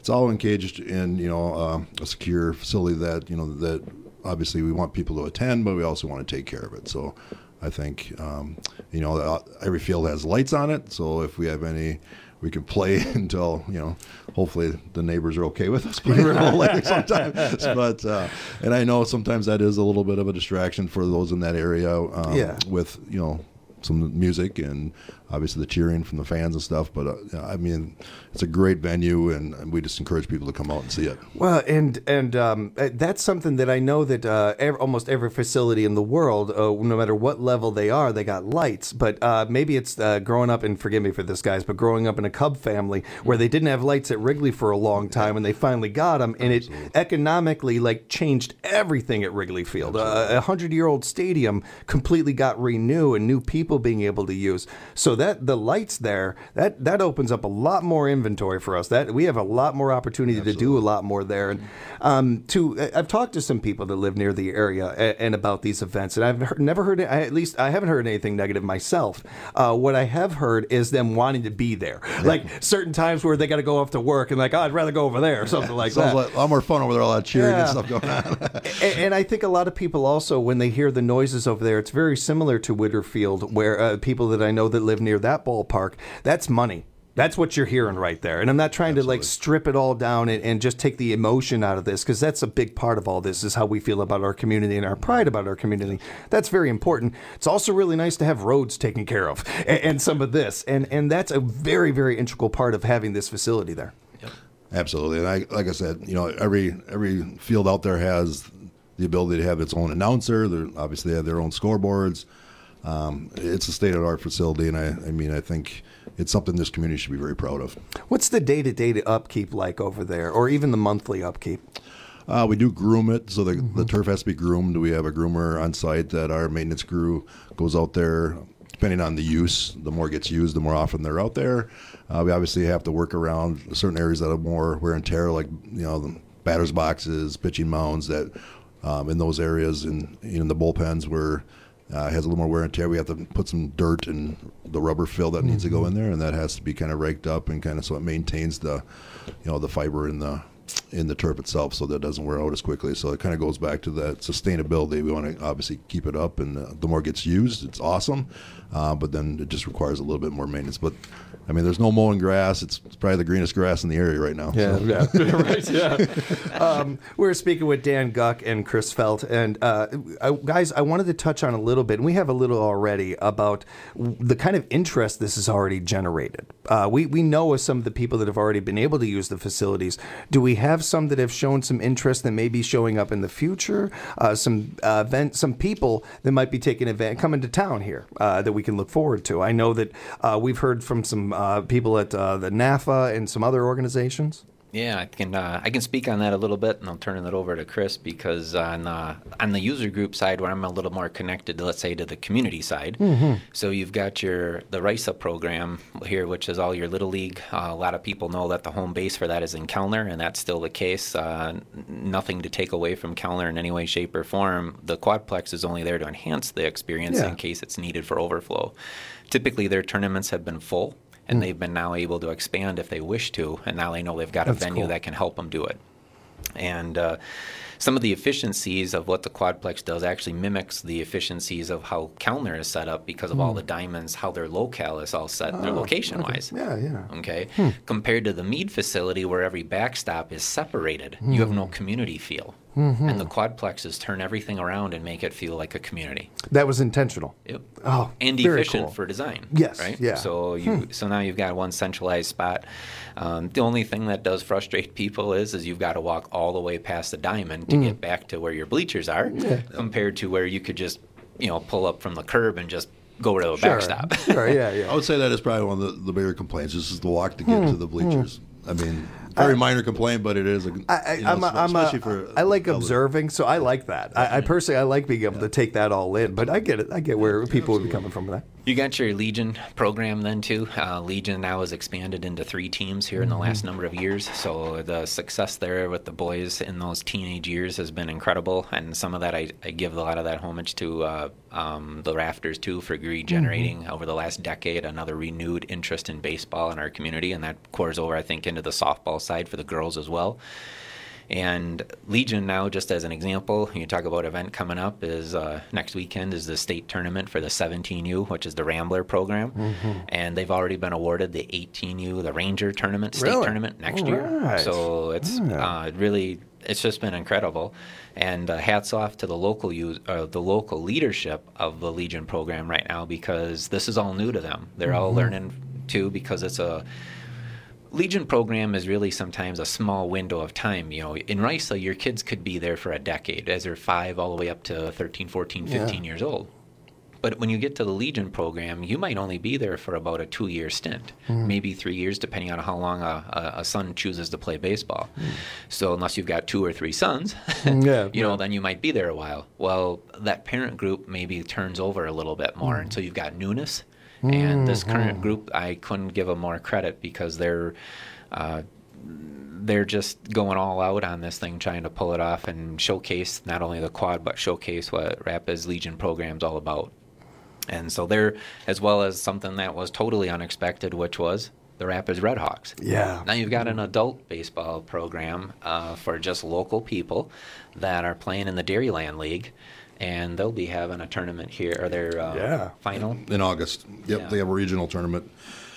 it's all encaged in, you know, uh, a secure facility that, you know, that obviously we want people to attend, but we also want to take care of it. So I think, um, you know, every field has lights on it. So if we have any, we can play until, you know, hopefully the neighbors are okay with us playing a little later sometimes. But, uh, and I know sometimes that is a little bit of a distraction for those in that area um, yeah. with, you know, some music and obviously the cheering from the fans and stuff. But, uh, I mean, it's a great venue, and, and we just encourage people to come out and see it. Well, and and um, that's something that I know that uh, every, almost every facility in the world, uh, no matter what level they are, they got lights. But uh, maybe it's uh, growing up, and forgive me for this, guys, but growing up in a Cub family where they didn't have lights at Wrigley for a long time, and they finally got them, and Absolutely. It economically like changed everything at Wrigley Field. Uh, a hundred-year-old stadium completely got renewed, and new people being able to use. So that the lights there, that that opens up a lot more inventory for us. That we have a lot more opportunity Absolutely. To do a lot more there. And um, to I've talked to some people that live near the area and, and about these events, and I've heard, never heard I, at least I haven't heard anything negative myself. Uh, what I have heard is them wanting to be there, yeah. like certain times where they got to go off to work and like, oh, I'd rather go over there or something like Sounds that. Like a lot more fun over there, a lot of cheering yeah. and stuff going on. and, and I think a lot of people also, when they hear the noises over there, it's very similar to Widderfield, where uh, people that I know that live near that ballpark, that's money. That's what you're hearing right there. And I'm not trying Absolutely. To like strip it all down and, and just take the emotion out of this, because that's a big part of all this, is how we feel about our community and our pride about our community. That's very important. It's also really nice to have roads taken care of and, and some of this. And, and that's a very, very integral part of having this facility there. Yep. Absolutely. And I, like I said, you know, every every field out there has the ability to have its own announcer. They're obviously they have their own scoreboards. Um, it's a state-of-the-art facility, and I, I mean, I think it's something this community should be very proud of. What's the day-to-day upkeep like over there, or even the monthly upkeep? Uh, we do groom it, so the, mm-hmm. the turf has to be groomed. We have a groomer on site that our maintenance crew goes out there. Depending on the use, the more it gets used, the more often they're out there. Uh, we obviously have to work around certain areas that have more wear and tear, like, you know, the batter's boxes, pitching mounds, that um, in those areas, and in the bullpens where Uh, has a little more wear and tear. We have to put some dirt and the rubber fill that mm-hmm. needs to go in there, and that has to be kind of raked up and kind of so it maintains the, you know, the fiber in the in the turf itself, so that it doesn't wear out as quickly. So it kind of goes back to that sustainability. We want to obviously keep it up, and uh, the more it gets used, it's awesome. Uh, but then it just requires a little bit more maintenance. But I mean, there's no mowing grass. It's, it's probably the greenest grass in the area right now. Yeah, so. yeah. right. Yeah. Um, we're speaking with Dan Guck and Chris Felt, and uh, I, guys, I wanted to touch on a little bit, and we have a little already about the kind of interest this has already generated. Uh, we we know of some of the people that have already been able to use the facilities. Do we have some that have shown some interest that may be showing up in the future? Uh, some uh, event, some people that might be taking advantage, coming to town here uh, that we can look forward to. I know that uh, we've heard from some uh, people at uh, the N A F A and some other organizations. Yeah, I can uh, I can speak on that a little bit, and I'll turn it over to Chris, because on uh, on the user group side, where I'm a little more connected, to, let's say, to the community side. Mm-hmm. So you've got your the RISA program here, which is all your Little League. Uh, a lot of people know that the home base for that is in Kellner, and that's still the case. Uh, nothing to take away from Kellner in any way, shape, or form. The Quadplex is only there to enhance the experience Yeah. in case it's needed for overflow. Typically, their tournaments have been full, and they've been now able to expand if they wish to, and now they know they've got a That's venue cool. that can help them do it. And uh, some of the efficiencies of what the Quadplex does actually mimics the efficiencies of how Kellner is set up, because of all the diamonds, how their locale is all set, their Oh, location-wise. okay. Yeah, yeah. Okay? Hmm. Compared to the Meade facility, where every backstop is separated, you have no community feel. Mhm. And the Quadplexes turn everything around and make it feel like a community. That was intentional. Yep. Oh, and very efficient cool. for design. Yes, Right? yeah. So you Hmm. so now you've got one centralized spot. Um, the only thing that does frustrate people is is you've got to walk all the way past the diamond to Mm. get back to where your bleachers are, Yeah. compared to where you could just, you know, pull up from the curb and just go to a Sure. backstop. Sure, yeah, yeah. I would say that is probably one of the, the bigger complaints. This is the walk to get Hmm, to the bleachers. I mean, very minor complaint, but it is a. I, I, you know, I'm a, I'm especially a, for I like elders. observing, so I like that. I, I personally, I like being able to take that all in. But I get it. I get where people would be coming from with that. You got your Legion program then too. Uh, Legion now has expanded into three teams here in the last number of years. So the success there with the boys in those teenage years has been incredible. And some of that I, I give a lot of that homage to uh, um, the Rafters too for regenerating mm-hmm. over the last decade, another renewed interest in baseball in our community. And that pours over, I think, into the softball side for the girls as well. And Legion now, just as an example, you talk about event coming up, is uh, next weekend is the state tournament for the seventeen U, which is the Rambler program. Mm-hmm. And they've already been awarded the eighteen U, the Ranger tournament, state really? tournament next All year. Right. So it's yeah. uh, really, it's just been incredible. And uh, hats off to the local use, uh, the local leadership of the Legion program right now, because this is all new to them. They're mm-hmm. all learning too, because it's a Legion program is really sometimes a small window of time. You know, in Ricela, your kids could be there for a decade, as they're five all the way up to thirteen, fourteen, fifteen yeah. years old. But when you get to the Legion program, you might only be there for about a two-year stint, mm. maybe three years, depending on how long a, a, a son chooses to play baseball. Mm. So unless you've got two or three sons, yeah, you know, yeah. then you might be there a while. Well, that parent group maybe turns over a little bit more, mm. and so you've got newness. And this current group, I couldn't give them more credit because they're uh, they're just going all out on this thing, trying to pull it off and showcase not only the quad, but showcase what Rapids Legion program's all about. And so they're, as well as something that was totally unexpected, which was the Rapids Redhawks. Yeah. Now you've got an adult baseball program uh, for just local people that are playing in the Dairyland League. And they'll be having a tournament here, or their uh, yeah. final in August. Yep, yeah. they have a regional tournament.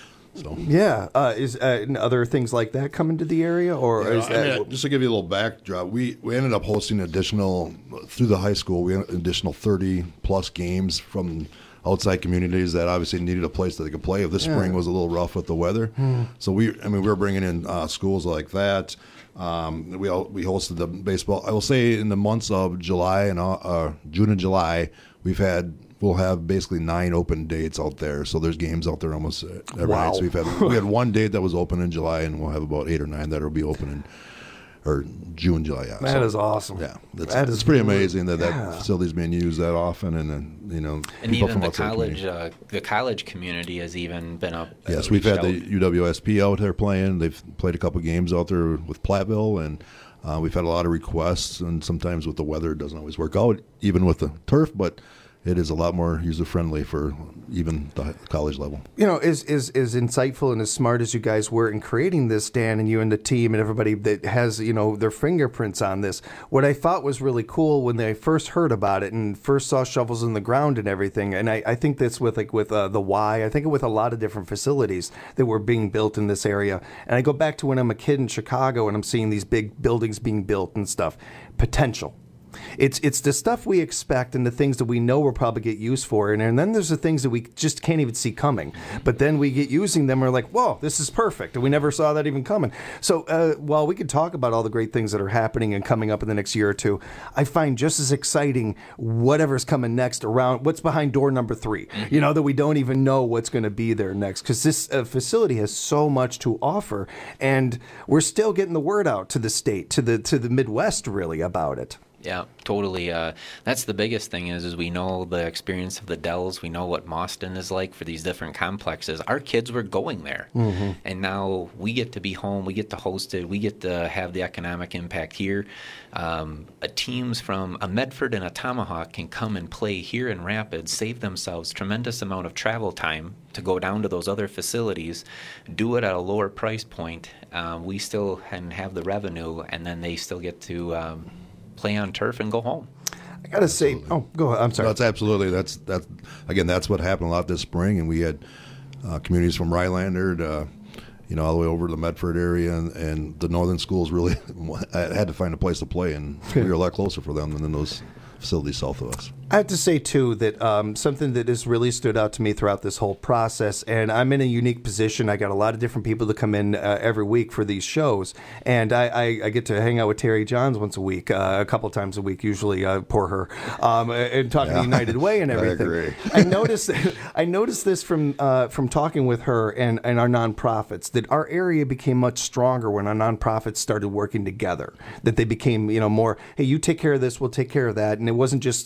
So yeah, uh, is uh, other things like that coming to the area, or yeah, is that I mean, just to give you a little backdrop? We we ended up hosting additional through the high school. We had additional thirty plus games from outside communities that obviously needed a place that they could play. If this yeah. spring was a little rough with the weather, hmm. so we I mean we were bringing in uh, schools like that. Um, we all, we hosted the baseball. I will say in the months of July and uh, June and July, we've had we'll have basically nine open dates out there. So there's games out there almost every wow. night. So we've had we had one date that was open in July, and we'll have about eight or nine that will be open in or June, July. Yeah. That so, is awesome. Yeah, that's, that it's is pretty really, amazing that yeah. that facility's being used that often, and then you know, and people even from the outside college, the uh, the college community has even been up. Uh, yes, we've had out. the U W S P out there playing. They've played a couple games out there with Platteville, and uh, we've had a lot of requests. And sometimes with the weather, it doesn't always work out, even with the turf, but it is a lot more user-friendly for even the college level. You know, as, as, as insightful and as smart as you guys were in creating this, Dan, and you and the team and everybody that has, you know, their fingerprints on this, what I thought was really cool when they first heard about it and first saw shovels in the ground and everything, and I, I think that's with like with uh, the Y, I think with a lot of different facilities that were being built in this area. And I go back to when I'm a kid in Chicago and I'm seeing these big buildings being built and stuff. Potential. It's it's the stuff we expect and the things that we know we'll probably get used for, and, and then there's the things that we just can't even see coming. But then we get using them, and we're like, whoa, this is perfect, and we never saw that even coming. So uh, while we could talk about all the great things that are happening and coming up in the next year or two, I find just as exciting whatever's coming next around what's behind door number three. Mm-hmm. You know, that we don't even know what's going to be there next, because this uh, facility has so much to offer, and we're still getting the word out to the state, to the to the Midwest, really, about it. Yeah, totally. Uh, that's the biggest thing is, is we know the experience of the Dells. We know what Mauston is like for these different complexes. Our kids were going there. Mm-hmm. And now we get to be home. We get to host it. We get to have the economic impact here. Um, a teams from a Medford and a Tomahawk can come and play here in Rapids, save themselves tremendous amount of travel time to go down to those other facilities, do it at a lower price point. Uh, we still can have the revenue, and then they still get to um, play on turf and go home. I gotta say, absolutely. oh, go ahead. I'm sorry. No, that's absolutely that's that's again that's what happened a lot this spring, and we had uh, communities from Rylander to, you know, all the way over to the Medford area, and, and the northern schools really had to find a place to play, and we were a lot closer for them than in those facilities south of us. I have to say, too, that um, something that has really stood out to me throughout this whole process, and I'm in a unique position. I got a lot of different people that come in uh, every week for these shows, and I, I, I get to hang out with Terry Johns once a week, uh, a couple times a week, usually, uh, poor her, um, and talking yeah. to United Way and everything. I agree. I noticed, I noticed this from uh, from talking with her and, and our nonprofits, that our area became much stronger when our nonprofits started working together, that they became, you know, more, hey, you take care of this, we'll take care of that, and it wasn't just crabs in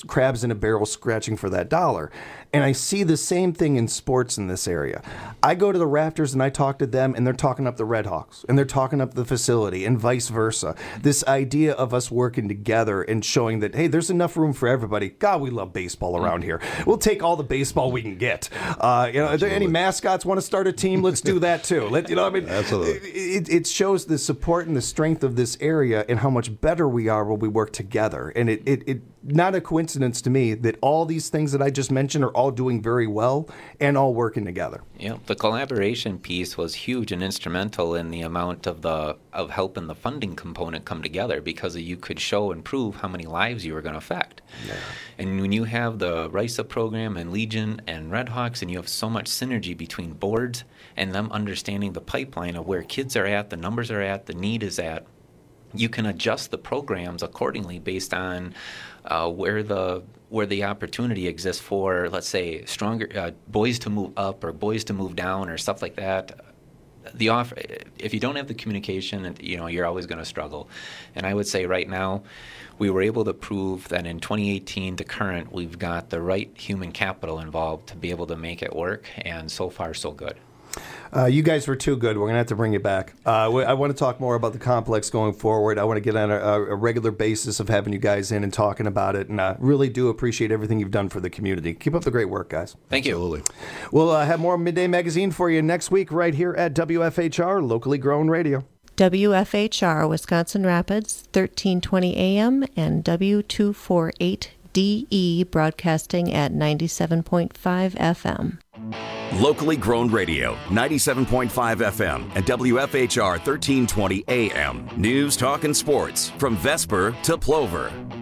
in a barrel scratching for that dollar. And I see the same thing in sports in this area. I go to the Raptors and I talk to them, and they're talking up the Redhawks, and they're talking up the facility, and vice versa. This idea of us working together and showing that, hey, there's enough room for everybody. God, we love baseball around here. We'll take all the baseball we can get. Uh, you know, are there any mascots want to start a team? Let's do that too. Let, you know, I mean, Absolutely. It, it shows the support and the strength of this area and how much better we are when we work together. And it, it, it not a coincidence to me that all these things that I just mentioned are all doing very well and all working together. Yeah, the collaboration piece was huge and instrumental in the amount of the of helping the funding component come together, because you could show and prove how many lives you were going to affect. Yeah. And when you have the RISA program and Legion and Redhawks, and you have so much synergy between boards and them understanding the pipeline of where kids are at, the numbers are at, the need is at, you can adjust the programs accordingly based on uh, where the where the opportunity exists for, let's say, stronger uh, boys to move up or boys to move down or stuff like that. The offer, if you don't have the communication, you know, you're always going to struggle. And I would say right now, we were able to prove that in twenty eighteen to current, we've got the right human capital involved to be able to make it work. And so far, so good. Uh, you guys were too good. We're going to have to bring you back. Uh, I want to talk more about the complex going forward. I want to get on a, a regular basis of having you guys in and talking about it. And I uh, really do appreciate everything you've done for the community. Keep up the great work, guys. Thank you. Absolutely. We'll uh, have more Midday Magazine for you next week right here at W F H R, locally grown radio. W F H R, Wisconsin Rapids, thirteen twenty A M and W two forty-eight D E, broadcasting at ninety-seven point five F M. Locally grown radio, ninety-seven point five F M and W F H R thirteen twenty A M. News, talk, and sports from Vesper to Plover.